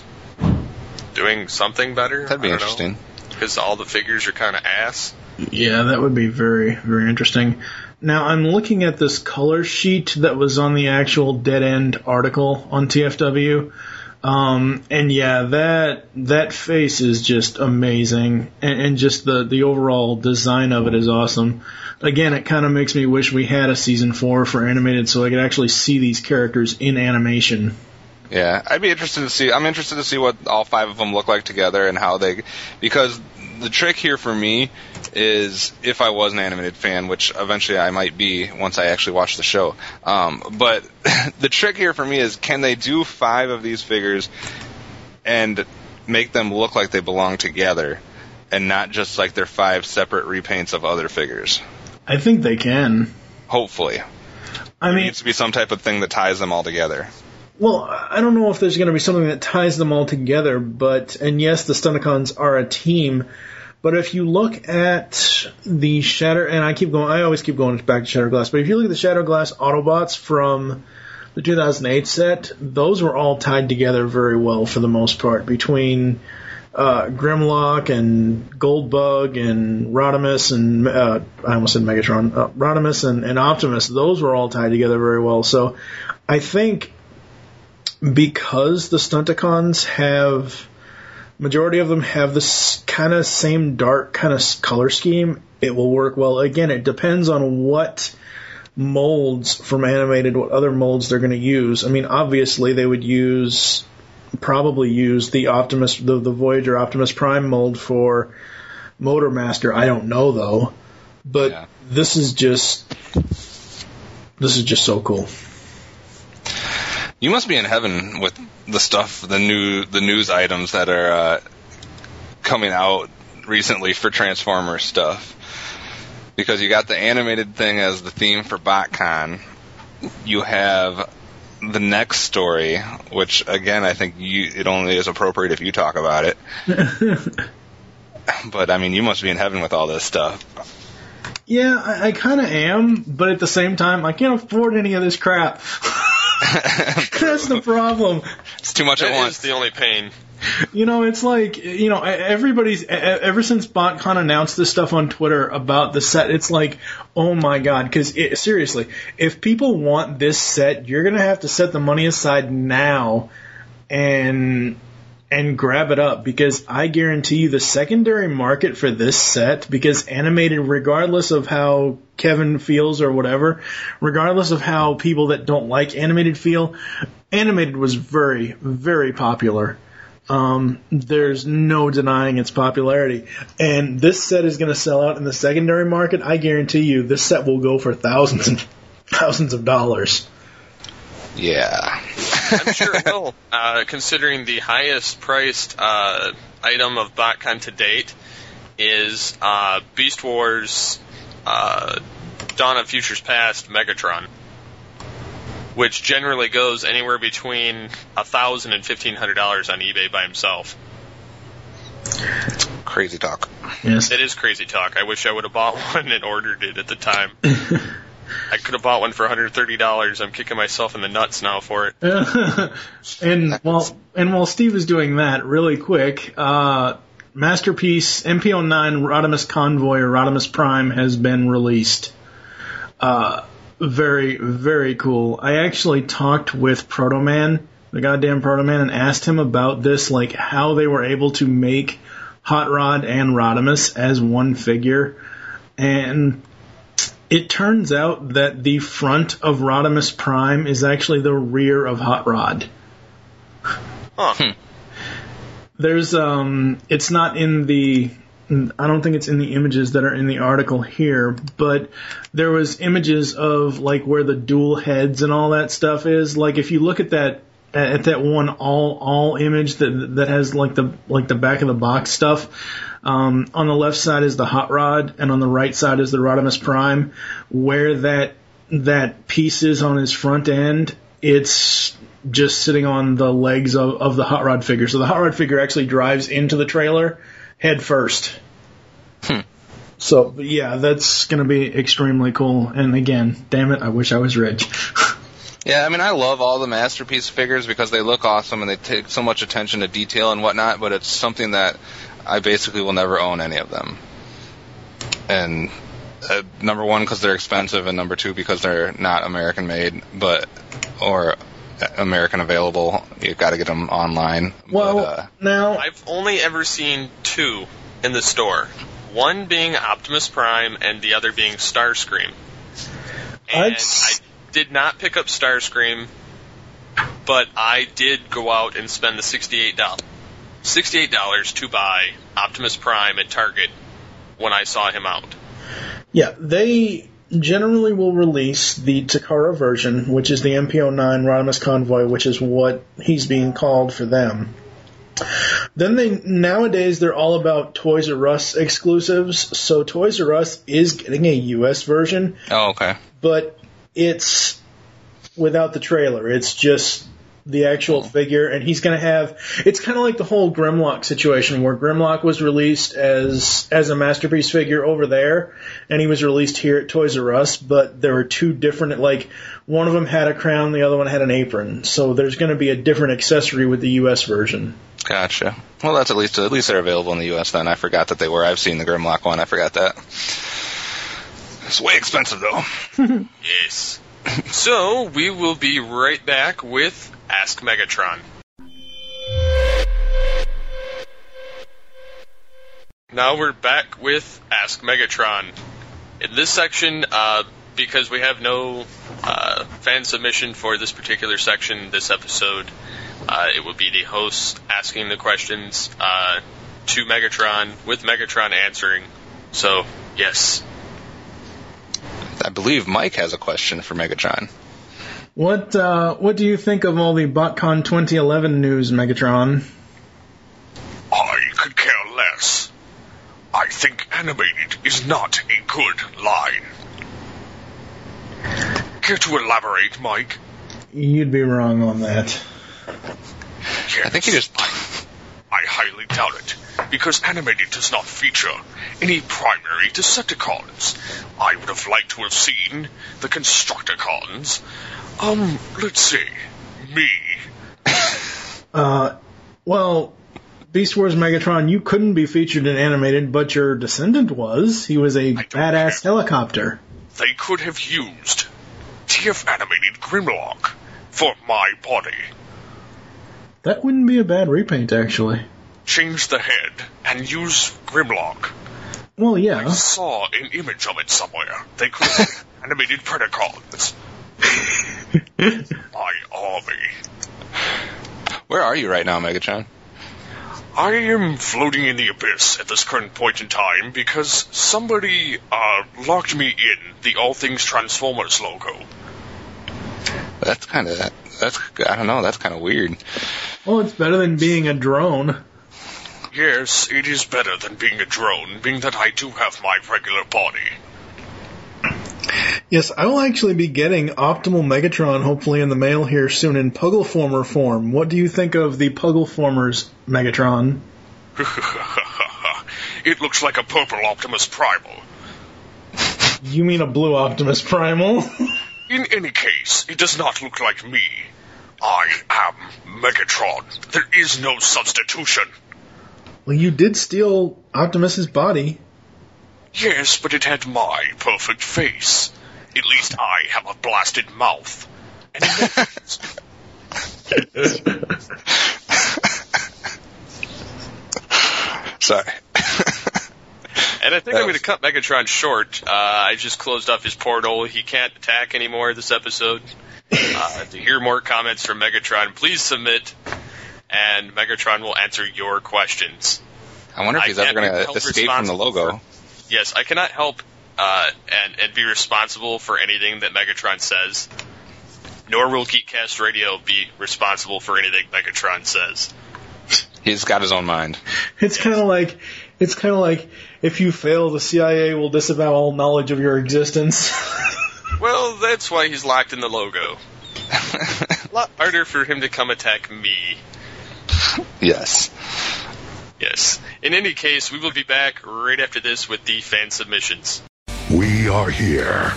doing something better. That'd be interesting. Because all the figures are kind of ass. Yeah, that would be very, very interesting. Now, I'm looking at this color sheet that was on the actual Dead End article on T F W. Um, and yeah, that that face is just amazing, and, and just the, the overall design of it is awesome. Again, it kind of makes me wish we had a season four for animated so I could actually see these characters in animation. Yeah, I'd be interested to see. I'm interested to see what all five of them look like together and how they, because the trick here for me is, if I was an animated fan, which eventually I might be once I actually watch the show. Um, but the trick here for me is, can they do five of these figures and make them look like they belong together, and not just like they're five separate repaints of other figures? I think they can. Hopefully. I there mean, needs to be some type of thing that ties them all together. Well, I don't know if there's going to be something that ties them all together, but, and yes, the Stunticons are a team, but if you look at the Shatter, and I keep going, I always keep going back to Shatterglass, but if you look at the Shatterglass Autobots from the two thousand eight set, those were all tied together very well for the most part, between uh, Grimlock and Goldbug and Rodimus and, uh, I almost said Megatron, uh, Rodimus and, and Optimus, those were all tied together very well, so I think because the Stunticons have, majority of them have this kind of same dark kind of color scheme, it will work well. Again, it depends on what molds from animated, what other molds they're going to use. I mean, obviously they would use, probably use the Optimus, the, the Voyager Optimus Prime mold for Motormaster. I don't know though, but yeah. this is just, this is just so cool. You must be in heaven with the stuff, the new, the news items that are uh, coming out recently for Transformers stuff. Because you got the animated thing as the theme for BotCon. You have the next story, which again I think you, it only is appropriate if you talk about it. But I mean, you must be in heaven with all this stuff. Yeah, I, I kind of am, but at the same time, I can't afford any of this crap. That's the problem. It's too much that at once. That is the only pain. You know, it's like, you know, everybody's, ever since BotCon announced this stuff on Twitter about the set, it's like, oh my god, because seriously, if people want this set, you're going to have to set the money aside now and and grab it up, because I guarantee you the secondary market for this set, because animated, regardless of how Kevin feels or whatever, regardless of how people that don't like animated feel, animated was very, very popular. Um, there's no denying its popularity. And this set is going to sell out in the secondary market. I guarantee you this set will go for thousands and thousands of dollars. Yeah. I'm sure it will. Uh, considering the highest priced uh, item of BotCon to date is uh, Beast Wars uh, Dawn of Futures Past Megatron, which generally goes anywhere between a thousand and fifteen hundred dollars on eBay by himself. It's crazy talk. Yes, it is crazy talk. I wish I would have bought one and ordered it at the time. I could have bought one for one hundred thirty dollars. I'm kicking myself in the nuts now for it. and while and while Steve is doing that, really quick, uh, Masterpiece M P oh nine Rodimus Convoy or Rodimus Prime has been released. Uh, very, very cool. I actually talked with Proto Man, the goddamn Proto Man, and asked him about this, like how they were able to make Hot Rod and Rodimus as one figure. And it turns out that the front of Rodimus Prime is actually the rear of Hot Rod. Huh. There's, um, it's not in the, I don't think it's in the images that are in the article here, but there was images of, like, where the dual heads and all that stuff is. Like, if you look at that, at that one all, all image that, that has, like, the, like the back of the box stuff, Um, on the left side is the Hot Rod, and on the right side is the Rodimus Prime. Where that that piece is on his front end, it's just sitting on the legs of, of the Hot Rod figure. So the Hot Rod figure actually drives into the trailer head first. Hmm. So, yeah, that's going to be extremely cool. And again, damn it, I wish I was rich. Yeah, I mean, I love all the Masterpiece figures because they look awesome and they take so much attention to detail and whatnot, but it's something that I basically will never own any of them. And uh, number one, because they're expensive, and number two, because they're not American made, but or American available. You've got to get them online. Well, but, uh, now I've only ever seen two in the store. One being Optimus Prime, and the other being Starscream. And I'd... I did not pick up Starscream, but I did go out and spend the sixty-eight dollars. sixty-eight dollars to buy Optimus Prime at Target when I saw him out. Yeah, they generally will release the Takara version, which is the M P oh nine Rodimus Convoy, which is what he's being called for them. Then they nowadays they're all about Toys R Us exclusives, so Toys R Us is getting a U S version. Oh, okay. But it's without the trailer. It's just the actual figure, and he's going to have... It's kind of like the whole Grimlock situation, where Grimlock was released as as a Masterpiece figure over there, and he was released here at Toys R Us, but there were two different... Like, one of them had a crown, the other one had an apron, so there's going to be a different accessory with the U S version. Gotcha. Well, that's at least... At least they're available in the U S then. I forgot that they were. I've seen the Grimlock one. I forgot that. It's way expensive, though. Yes. So, we will be right back with Ask Megatron. Now we're back with Ask Megatron. In this section, uh, because we have no uh, fan submission for this particular section, this episode, uh, it would be the host asking the questions uh, to Megatron, with Megatron answering. So, yes. I believe Mike has a question for Megatron. What uh, what do you think of all the BotCon twenty eleven news, Megatron? I could care less. I think animated is not a good line. Care to elaborate, Mike? You'd be wrong on that. Yes, I think he just... I highly doubt it, because animated does not feature any primary Decepticons. I would have liked to have seen the Constructicons. Um, let's see. Me. Uh, well, Beast Wars Megatron, you couldn't be featured in animated, but your descendant was. He was a badass care. helicopter. They could have used T F animated Grimlock for my body. That wouldn't be a bad repaint, actually. Change the head and use Grimlock. Well, I yeah. saw an image of it somewhere. They could have animated Predacons. My army. Where are you right now, Megatron? I am floating in the abyss at this current point in time because somebody uh, locked me in the All Things Transformers logo. That's kind of... That's... I don't know, that's kind of weird. Well, it's better than being a drone. Yes, it is better than being a drone, being that I do have my regular body. Yes, I will actually be getting Optimal Megatron hopefully in the mail here soon in Puggleformer form. What do you think of the Puggleformers, Megatron? It looks like a purple Optimus Primal. You mean a blue Optimus Primal? In any case, it does not look like me. I am Megatron. There is no substitution. Well, you did steal Optimus's body. Yes, but it had my perfect face. At least I have a blasted mouth. And Sorry. And I think I'm going to cut Megatron short. Uh, I just closed off his portal. He can't attack anymore this episode. Uh, to hear more comments from Megatron, please submit, and Megatron will answer your questions. I wonder if I he's ever can't going help to escape from the logo. for- Yes, I cannot help uh, and, and be responsible for anything that Megatron says, nor will Geekcast Radio be responsible for anything Megatron says. He's got his own mind. It's kind of like, it's kind of like if you fail, the C I A will disavow all knowledge of your existence. Well, that's why he's locked in the logo. A lot harder for him to come attack me. Yes. Yes. In any case, we will be back right after this with the fan submissions. We are here.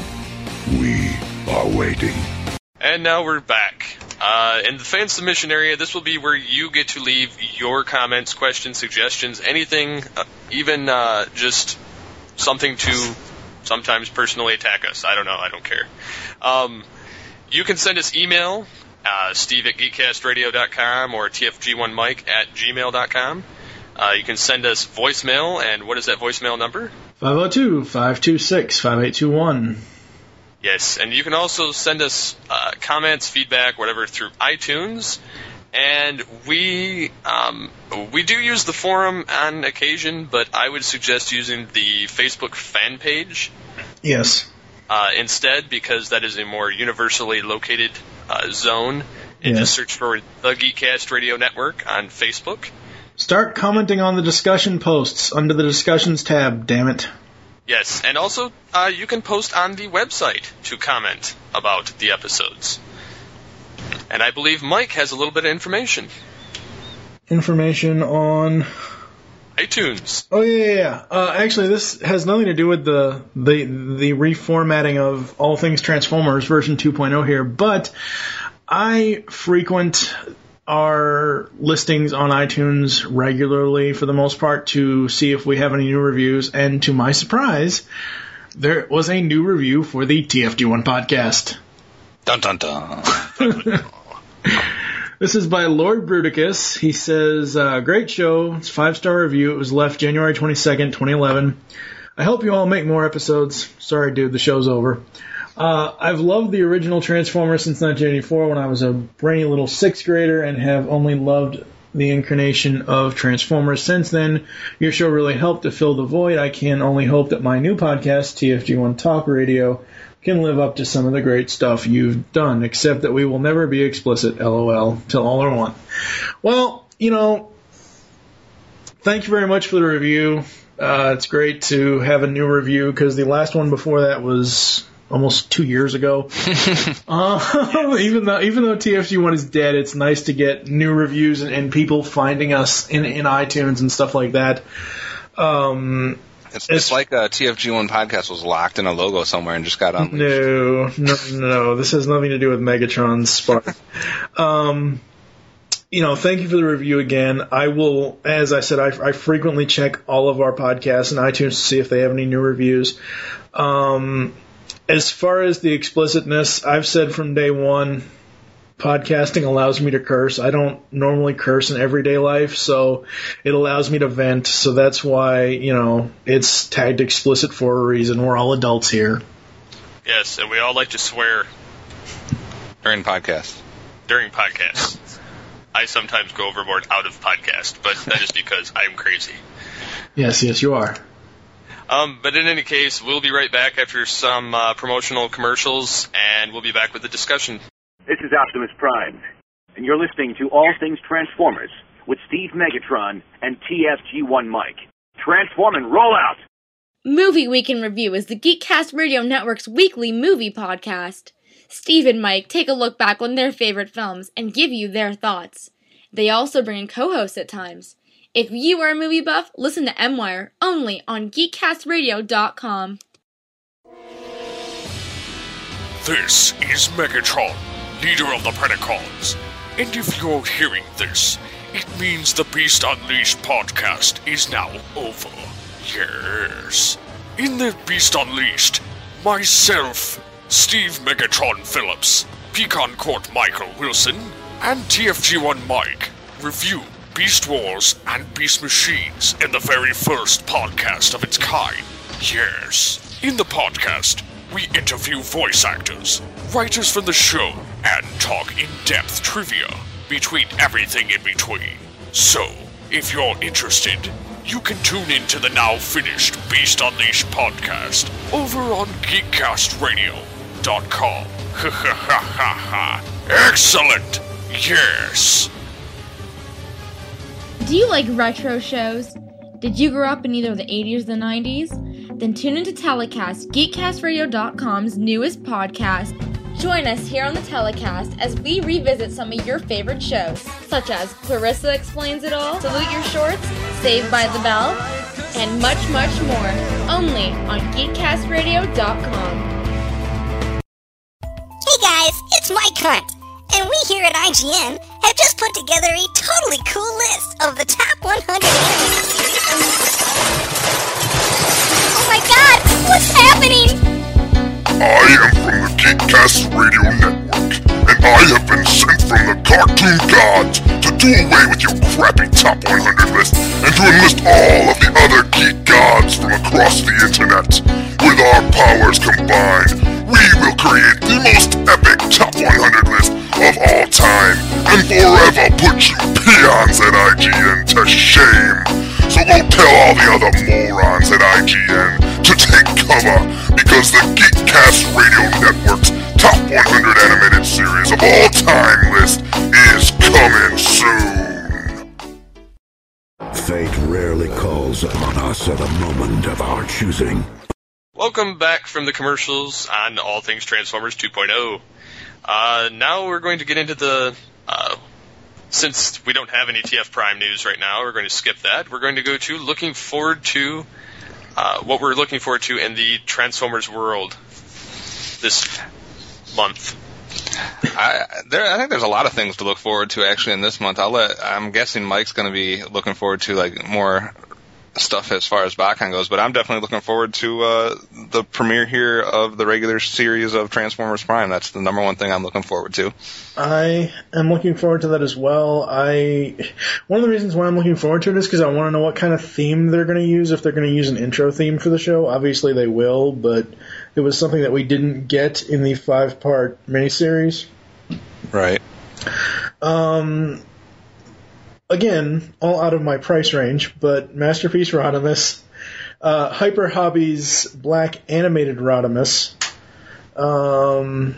We are waiting. And now we're back. Uh, in the fan submission area, this will be where you get to leave your comments, questions, suggestions, anything, uh, even uh, just something to sometimes personally attack us. I don't know. I don't care. Um, you can send us email, uh, steve at geekcast radio dot com or t f g one mike at gmail dot com. Uh, you can send us voicemail, and what is that voicemail number? five oh two, five two six, five eight two one. Yes, and you can also send us uh, comments, feedback, whatever, through iTunes. And we um, we do use the forum on occasion, but I would suggest using the Facebook fan page Yes. uh, instead, because that is a more universally located uh, zone. And Yes. just search for the Geekcast Radio Network on Facebook. Start commenting on the discussion posts under the discussions tab, damn it. Yes, and also uh, you can post on the website to comment about the episodes. And I believe Mike has a little bit of information. Information on... iTunes. Oh, yeah, yeah, yeah. Uh, actually, this has nothing to do with the, the, the reformatting of All Things Transformers version two point oh here, but I frequent our listings on iTunes regularly, for the most part, to see if we have any new reviews, and to my surprise, there was a new review for the T F G one podcast. Dun dun dun. This is by Lord Bruticus. He says, uh, great show. It's a five-star review. It was left January twenty-second, twenty eleven. I hope you all make more episodes. Sorry, dude, the show's over. Uh, I've loved the original Transformers since nineteen eighty-four when I was a brainy little sixth grader and have only loved the incarnation of Transformers since then. Your show really helped to fill the void. I can only hope that my new podcast, T F G one Talk Radio, can live up to some of the great stuff you've done, except that we will never be explicit, LOL, till all are one. Well, you know, thank you very much for the review. Uh, it's great to have a new review because the last one before that was almost two years ago. uh, even though even though T F G one is dead, it's nice to get new reviews and, and people finding us in, in iTunes and stuff like that. Um, it's, it's like a T F G one podcast was locked in a logo somewhere and just got unleashed. No, no, no. This has nothing to do with Megatron's spark. um, you know, thank you for the review again. I will, as I said, I, I frequently check all of our podcasts in iTunes to see if they have any new reviews. Um... As far as the explicitness, I've said from day one, podcasting allows me to curse. I don't normally curse in everyday life, so it allows me to vent. So that's why, you know, it's tagged explicit for a reason. We're all adults here. Yes, and we all like to swear. During podcasts. During podcasts. I sometimes go overboard out of podcast, but that is because I'm crazy. Yes, yes, you are. Um, but in any case, we'll be right back after some uh, promotional commercials, and we'll be back with the discussion. This is Optimus Prime, and you're listening to All Things Transformers with Steve Megatron and T F G one Mike. Transform and roll out! Movie Week in Review is the Geekcast Radio Network's weekly movie podcast. Steve and Mike take a look back on their favorite films and give you their thoughts. They also bring in co-hosts at times. If you are a movie buff, listen to M-Wire, only on geek cast radio dot com. This is Megatron, leader of the Predacons. And if you're hearing this, it means the Beast Unleashed podcast is now over. Yes. In the Beast Unleashed, myself, Steve Megatron Phillips, Pecan Court Michael Wilson, and T F G one Mike review Beast Wars and Beast Machines in the very first podcast of its kind. Yes. In the podcast, we interview voice actors, writers from the show, and talk in-depth trivia between everything in between. So, if you're interested, you can tune in to the now finished Beast Unleashed podcast over on geek cast radio dot com. Ha ha ha ha ha. Excellent! Yes! Do you like retro shows? Did you grow up in either the eighties or the nineties? Then tune into Telecast, geek cast radio dot com's newest podcast. Join us here on the Telecast as we revisit some of your favorite shows, such as Clarissa Explains It All, Salute Your Shorts, Saved by the Bell, and much, much more, only on geek cast radio dot com. Hey guys, it's Mike Hunt, and we here at I G N have just put together a totally cool list of the top one hundred anime series. Oh my god, what's happening? I am from the Geekcast Radio Network, and I have been sent from the cartoon gods to do away with your crappy top one hundred list and to enlist all of the other geek gods from across the internet. With our powers combined, we will create the most epic top one hundred list of all time and forever put you peons at I G N to shame. So go tell all the other morons at I G N to take cover, because the Geekcast Radio Network's top one hundred animated series of all time list is coming soon. Fate rarely calls upon us at a moment of our choosing. Welcome back from the commercials on All Things Transformers two point oh. Uh, now we're going to get into the... Uh, since we don't have any T F Prime news right now, we're going to skip that. We're going to go to looking forward to... Uh, what we're looking forward to in the Transformers world this month. I, there, I think there's a lot of things to look forward to actually in this month. I'll let, I'm guessing Mike's going to be looking forward to like more stuff as far as BotCon goes, but I'm definitely looking forward to uh, the premiere here of the regular series of Transformers Prime. That's the number one thing I'm looking forward to. I am looking forward to that as well. I one of the reasons why I'm looking forward to it is because I want to know what kind of theme they're going to use, if they're going to use an intro theme for the show. Obviously they will, but it was something that we didn't get in the five-part miniseries. Right. Um... Again, all out of my price range, but Masterpiece Rodimus, uh, Hyper Hobbies Black Animated Rodimus, um,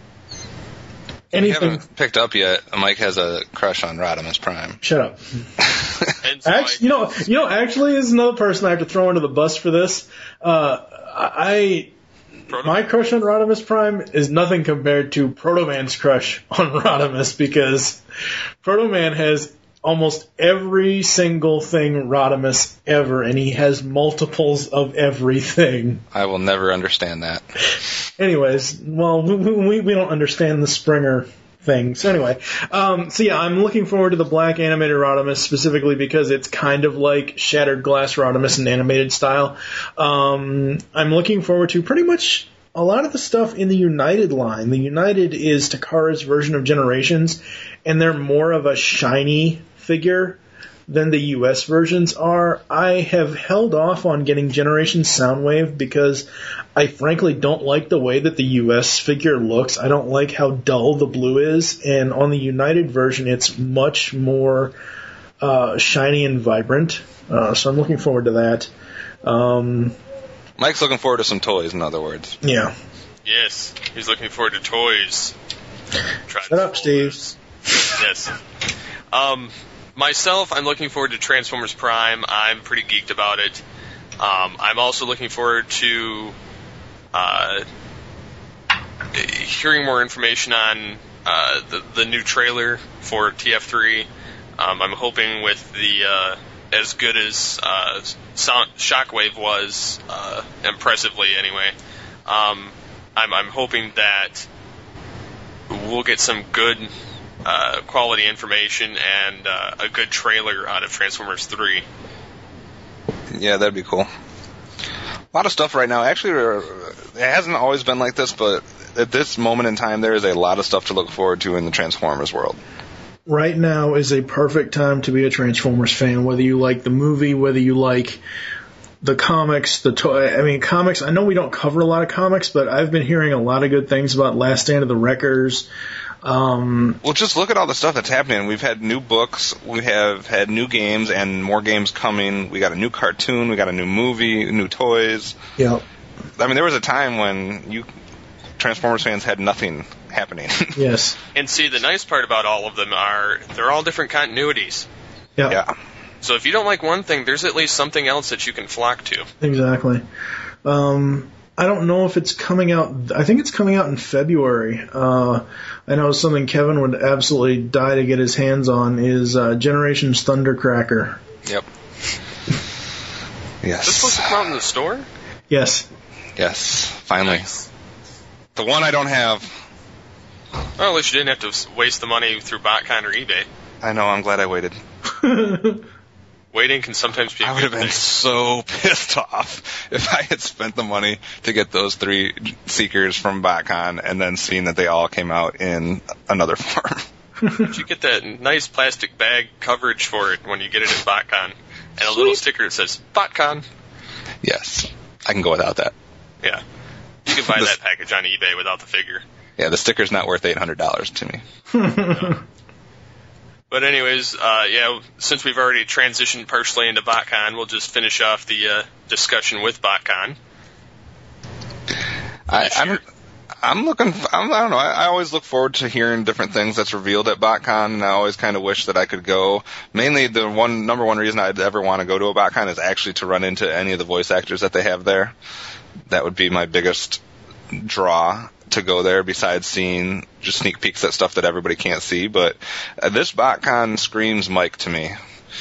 anything. You haven't picked up yet. Mike has a crush on Rodimus Prime. Shut up. Actually, you know, you know, actually, is another person I have to throw under the bus for this. Uh, I. My crush on Rodimus Prime is nothing compared to Proto Man's crush on Rodimus, because Proto Man has almost every single thing Rodimus ever, and he has multiples of everything. I will never understand that. Anyways, well, we, we, we don't understand the Springer thing. So anyway, um, so yeah, I'm looking forward to the Black Animated Rodimus, specifically because it's kind of like Shattered Glass Rodimus in animated style. Um, I'm looking forward to pretty much a lot of the stuff in the United line. The United is Takara's version of Generations, and they're more of a shiny figure than the U S versions are. I have held off on getting Generation Soundwave because I frankly don't like the way that the U S figure looks. I don't like how dull the blue is, and on the United version it's much more uh, shiny and vibrant. Uh, so I'm looking forward to that. Um, Mike's looking forward to some toys, in other words. Yeah. Yes, he's looking forward to toys. Shut up, Steve. Yes. Um, myself, I'm looking forward to Transformers Prime. I'm pretty geeked about it. Um, I'm also looking forward to uh, hearing more information on uh, the, the new trailer for T F three. Um, I'm hoping with the uh, as good as uh, Sound, Shockwave was, uh, impressively anyway. Um, I'm, I'm hoping that we'll get some good uh, quality information and uh, a good trailer out of Transformers three. Yeah, that'd be cool. A lot of stuff right now. Actually, it hasn't always been like this, but at this moment in time, there is a lot of stuff to look forward to in the Transformers world. Right now is a perfect time to be a Transformers fan, whether you like the movie, whether you like the comics, the toy. I mean, comics, I know we don't cover a lot of comics, but I've been hearing a lot of good things about Last Stand of the Wreckers. Um, well, just look at all the stuff that's happening. We've had new books, we have had new games, and more games coming. We got a new cartoon, we got a new movie, new toys. Yep. I mean, there was a time when you Transformers fans had nothing happening. Yes. And see, the nice part about all of them are they're all different continuities. Yep. Yeah. So if you don't like one thing, there's at least something else that you can flock to. Exactly. Um, I don't know if it's coming out. I think it's coming out in February. Uh, I know something Kevin would absolutely die to get his hands on is uh, Generations Thundercracker. Yep. Yes. Is this supposed to come out in the store? Yes. Yes. Finally. Nice. The one I don't have. Well, at least you didn't have to waste the money through BotCon or eBay. I know, I'm glad I waited. Waiting can sometimes be a I would good have been thing. so pissed off if I had spent the money to get those three Seekers from BotCon and then seen that they all came out in another form. But you get that nice plastic bag coverage for it when you get it at BotCon. And a little sticker that says, BotCon. Yes. I can go without that. Yeah. You can buy that package on eBay without the figure. Yeah, the sticker's not worth eight hundred dollars to me. No. But anyways, uh, yeah, since we've already transitioned partially into BotCon, we'll just finish off the uh, discussion with BotCon. I, I'm, I'm looking. I'm, I don't know. I, I always look forward to hearing different things that's revealed at BotCon, and I always kind of wish that I could go. Mainly, the one number one reason I'd ever want to go to a BotCon is actually to run into any of the voice actors that they have there. That would be my biggest draw to go there, besides seeing just sneak peeks at stuff that everybody can't see. But uh, this BotCon screams Mike to me.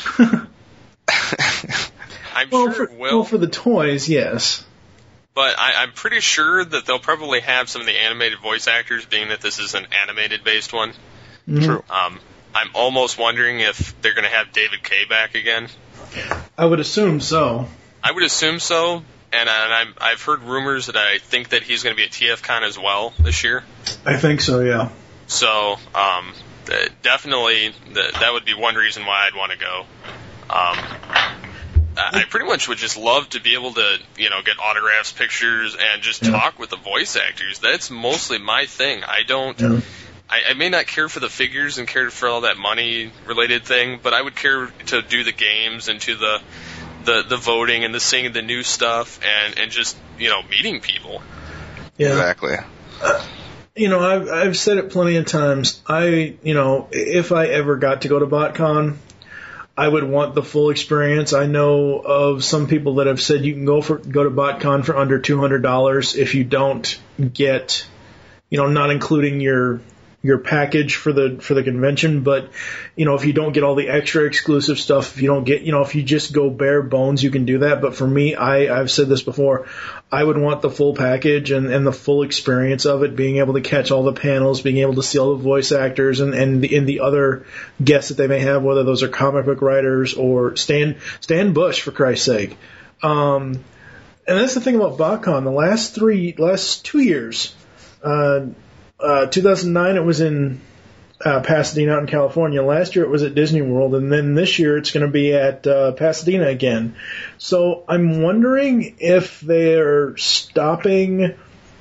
I'm well, sure for, it will. well, for the toys, yes. But I, I'm pretty sure that they'll probably have some of the animated voice actors, being that this is an animated-based one. Mm-hmm. True. Um, I'm almost wondering if they're going to have David Kaye back again. I would assume so. I would assume so, and, and I'm, I've heard rumors that I think that he's going to be at T F Con as well this year. I think so, yeah. So, um, definitely, the, that would be one reason why I'd want to go. Um, I pretty much would just love to be able to, you know, get autographs, pictures, and just yeah. talk with the voice actors. That's mostly my thing. I don't, yeah. I, I may not care for the figures and care for all that money-related thing, but I would care to do the games and to the, the, the voting and the seeing the new stuff and, and just, you know, meeting people. Yeah. Exactly. Uh, you know, I've, I've said it plenty of times. I, you know, if I ever got to go to BotCon, I would want the full experience. I know of some people that have said you can go for go to BotCon for under two hundred dollars if you don't get, you know, not including your your package for the for the convention, but you know, if you don't get all the extra exclusive stuff, if you don't get, you know, if you just go bare bones, you can do that. But for me, I I've said this before, I would want the full package and, and the full experience of it, being able to catch all the panels, being able to see all the voice actors and and the, and the other guests that they may have, whether those are comic book writers or Stan Stan Bush, for Christ's sake. Um, and that's the thing about BotCon. The last three, last two years. Uh, Uh, two thousand nine, it was in uh, Pasadena out in California. Last year, it was at Disney World, and then this year, it's going to be at uh, Pasadena again. So I'm wondering if they're stopping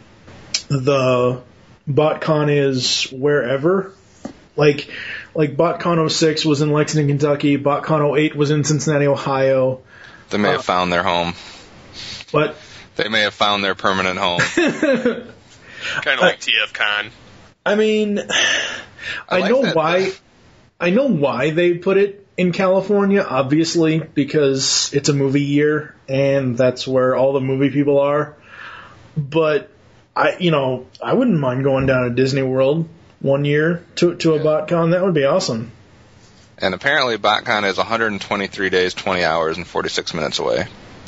the BotCon is wherever. Like, like BotCon oh six was in Lexington, Kentucky. BotCon oh eight was in Cincinnati, Ohio. They may uh, have found their home. But they may have found their permanent home. Kind of like T F Con. I mean, I, I like know that, why. though. I know why they put it in California. Obviously, because it's a movie year, and that's where all the movie people are. But I, you know, I wouldn't mind going down to Disney World one year to to a BotCon. That would be awesome. And apparently, BotCon is one hundred twenty-three days, twenty hours, and forty-six minutes away.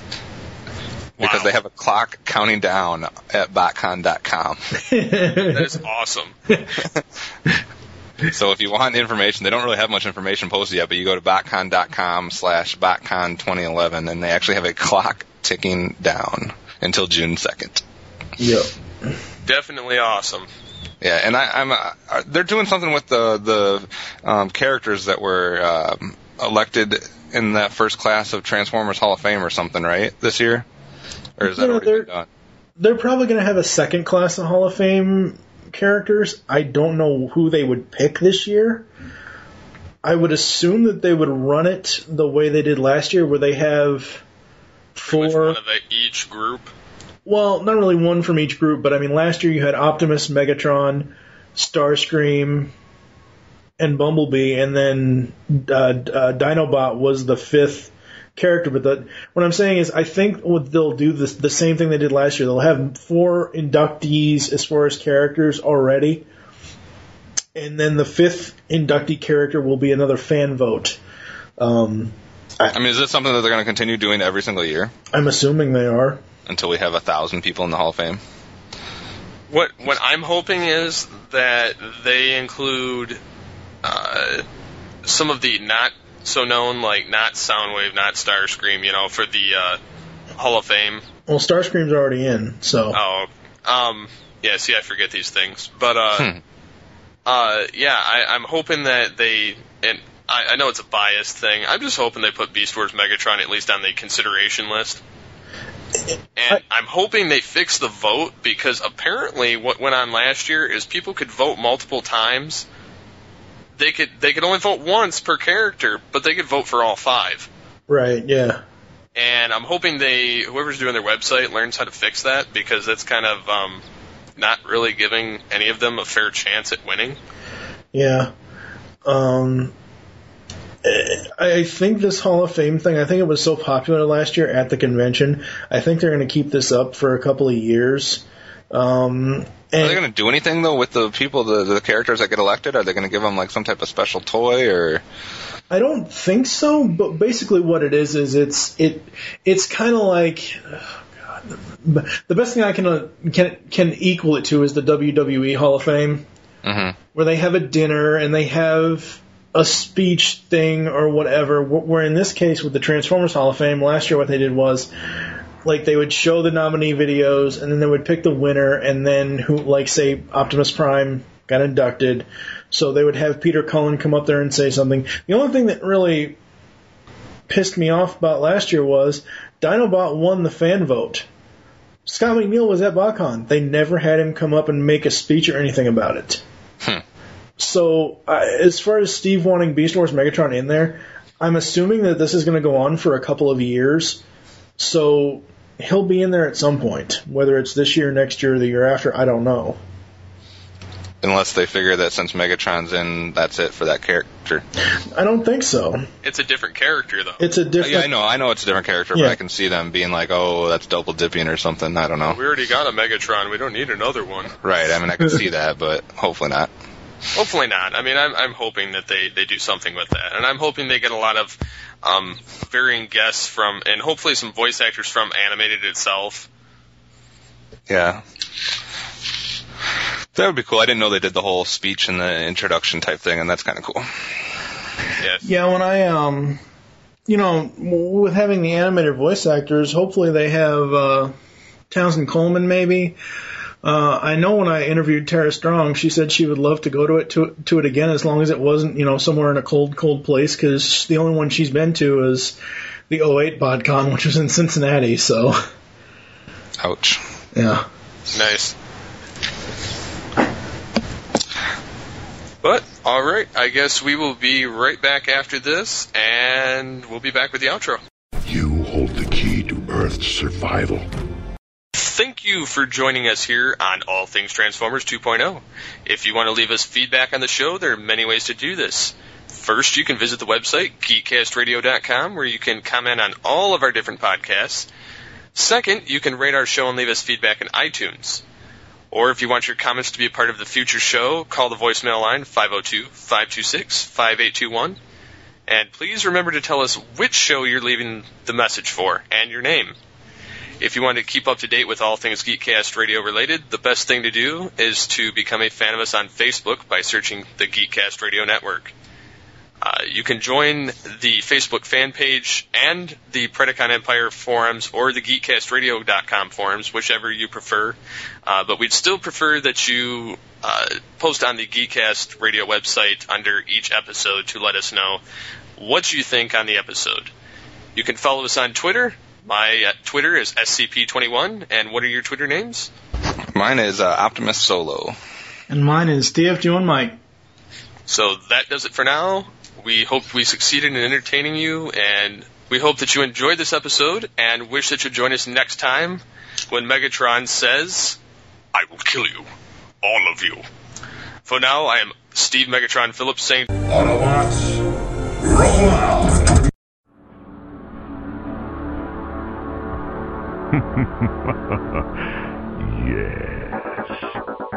Because wow. they have a clock counting down at botcon dot com. That is awesome. So if you want information, they don't really have much information posted yet, but you go to botcon dot com slash botcon twenty eleven, and they actually have a clock ticking down until June second. Yep. Definitely awesome. Yeah, and I, I'm uh, they're doing something with the the um, characters that were um, elected in that first class of Transformers Hall of Fame or something, right? This year. Or is that Yeah, already they're, been done? They're probably going to have a second class of Hall of Fame characters. I don't know who they would pick this year. I would assume that they would run it the way they did last year, where they have Pretty four. much one of the, each group. Well, not really one from each group, but I mean, last year you had Optimus, Megatron, Starscream, and Bumblebee, and then uh, uh, Dinobot was the fifth character. But the, what I'm saying is, I think what they'll do this, the same thing they did last year. They'll have four inductees as far as characters already, and then the fifth inductee character will be another fan vote. Um, I mean, is this something that they're going to continue doing every single year I'm assuming they are. until we have a thousand people in the Hall of Fame? What what I'm hoping is that they include uh, some of the not so known, like not Soundwave, not Starscream, you know, for the uh, Hall of Fame. Well, Starscream's already in, so. Oh, um, yeah. See, I forget these things, but uh, Hmm. uh, yeah, I, I'm hoping that they and. I, I know it's a biased thing. I'm just hoping they put Beast Wars Megatron at least on the consideration list. And I'm hoping they fix the vote, because apparently what went on last year is people could vote multiple times. They could they could only vote once per character, but they could vote for all five. Right, yeah. And I'm hoping they whoever's doing their website learns how to fix that, because that's kind of um, not really giving any of them a fair chance at winning. Yeah. Um, I think this Hall of Fame thing, I think it was so popular last year at the convention. I think they're going to keep this up for a couple of years. Um, and Are they going to do anything, though, with the people, the, the characters that get elected? Are they going to give them, like, some type of special toy, or... I don't think so, but basically what it is is it's it it's kind of like oh God, the best thing I can uh, can can equal it to is the W W E Hall of Fame, Mm-hmm. where they have a dinner and they have a speech thing or whatever. Where in this case with the Transformers Hall of Fame, last year what they did was, like, they would show the nominee videos and then they would pick the winner, and then who, like, say Optimus Prime got inducted, so they would have Peter Cullen come up there and say something. The only thing that really pissed me off about last year was Dinobot won the fan vote. Scott McNeil was at BotCon. They never had him come up and make a speech or anything about it. Hmm. So, uh, as far as Steve wanting Beast Wars Megatron in there, I'm assuming that this is going to go on for a couple of years. So, he'll be in there at some point. Whether it's this year, next year, or the year after, I don't know. Unless they figure that since Megatron's in, that's it for that character. I don't think so. It's a different character, though. It's a different... Yeah, I know. I know it's a different character, Yeah. but I can see them being like, oh, that's double dipping or something. I don't know. We already got a Megatron. We don't need another one. Right. I mean, I can see that, but hopefully not. Hopefully not. I mean, I'm, I'm hoping that they, they do something with that. And I'm hoping they get a lot of um, varying guests from, and hopefully some voice actors from Animated itself. Yeah. That would be cool. I didn't know they did the whole speech and the introduction type thing, and that's kind of cool. Yes. Yeah, when I, um, you know, with having the animated voice actors, hopefully they have uh, Townsend Coleman maybe. Uh, I know when I interviewed Tara Strong, she said she would love to go to it to, to it again as long as it wasn't, you know, somewhere in a cold, cold place, because the only one she's been to is the oh eight BotCon, which was in Cincinnati, so. Ouch. Yeah. Nice. But, alright, I guess we will be right back after this, and we'll be back with the outro. You hold the key to Earth's survival. Thank you for joining us here on All Things Transformers two point oh. If you want to leave us feedback on the show, there are many ways to do this. First, you can visit the website, geek cast radio dot com, where you can comment on all of our different podcasts. Second, you can rate our show and leave us feedback on iTunes. Or if you want your comments to be a part of the future show, call the voicemail line five oh two, five two six, five eight two one. And please remember to tell us which show you're leaving the message for and your name. If you want to keep up to date with all things Geekcast Radio related, the best thing to do is to become a fan of us on Facebook by searching the Geekcast Radio Network. Uh, you can join the Facebook fan page and the Predacon Empire forums or the geek cast radio dot com forums, whichever you prefer. Uh, but we'd still prefer that you uh, post on the Geekcast Radio website under each episode to let us know what you think on the episode. You can follow us on Twitter. My uh, Twitter is S C P twenty-one, and what are your Twitter names? Mine is uh, Optimus Solo. And mine is T F G one Mike. So that does it for now. We hope we succeeded in entertaining you, and we hope that you enjoyed this episode, and wish that you'll join us next time when Megatron says, I will kill you. All of you. For now, I am Steve Megatron Phillips saying, Autobots, roll out! Yes.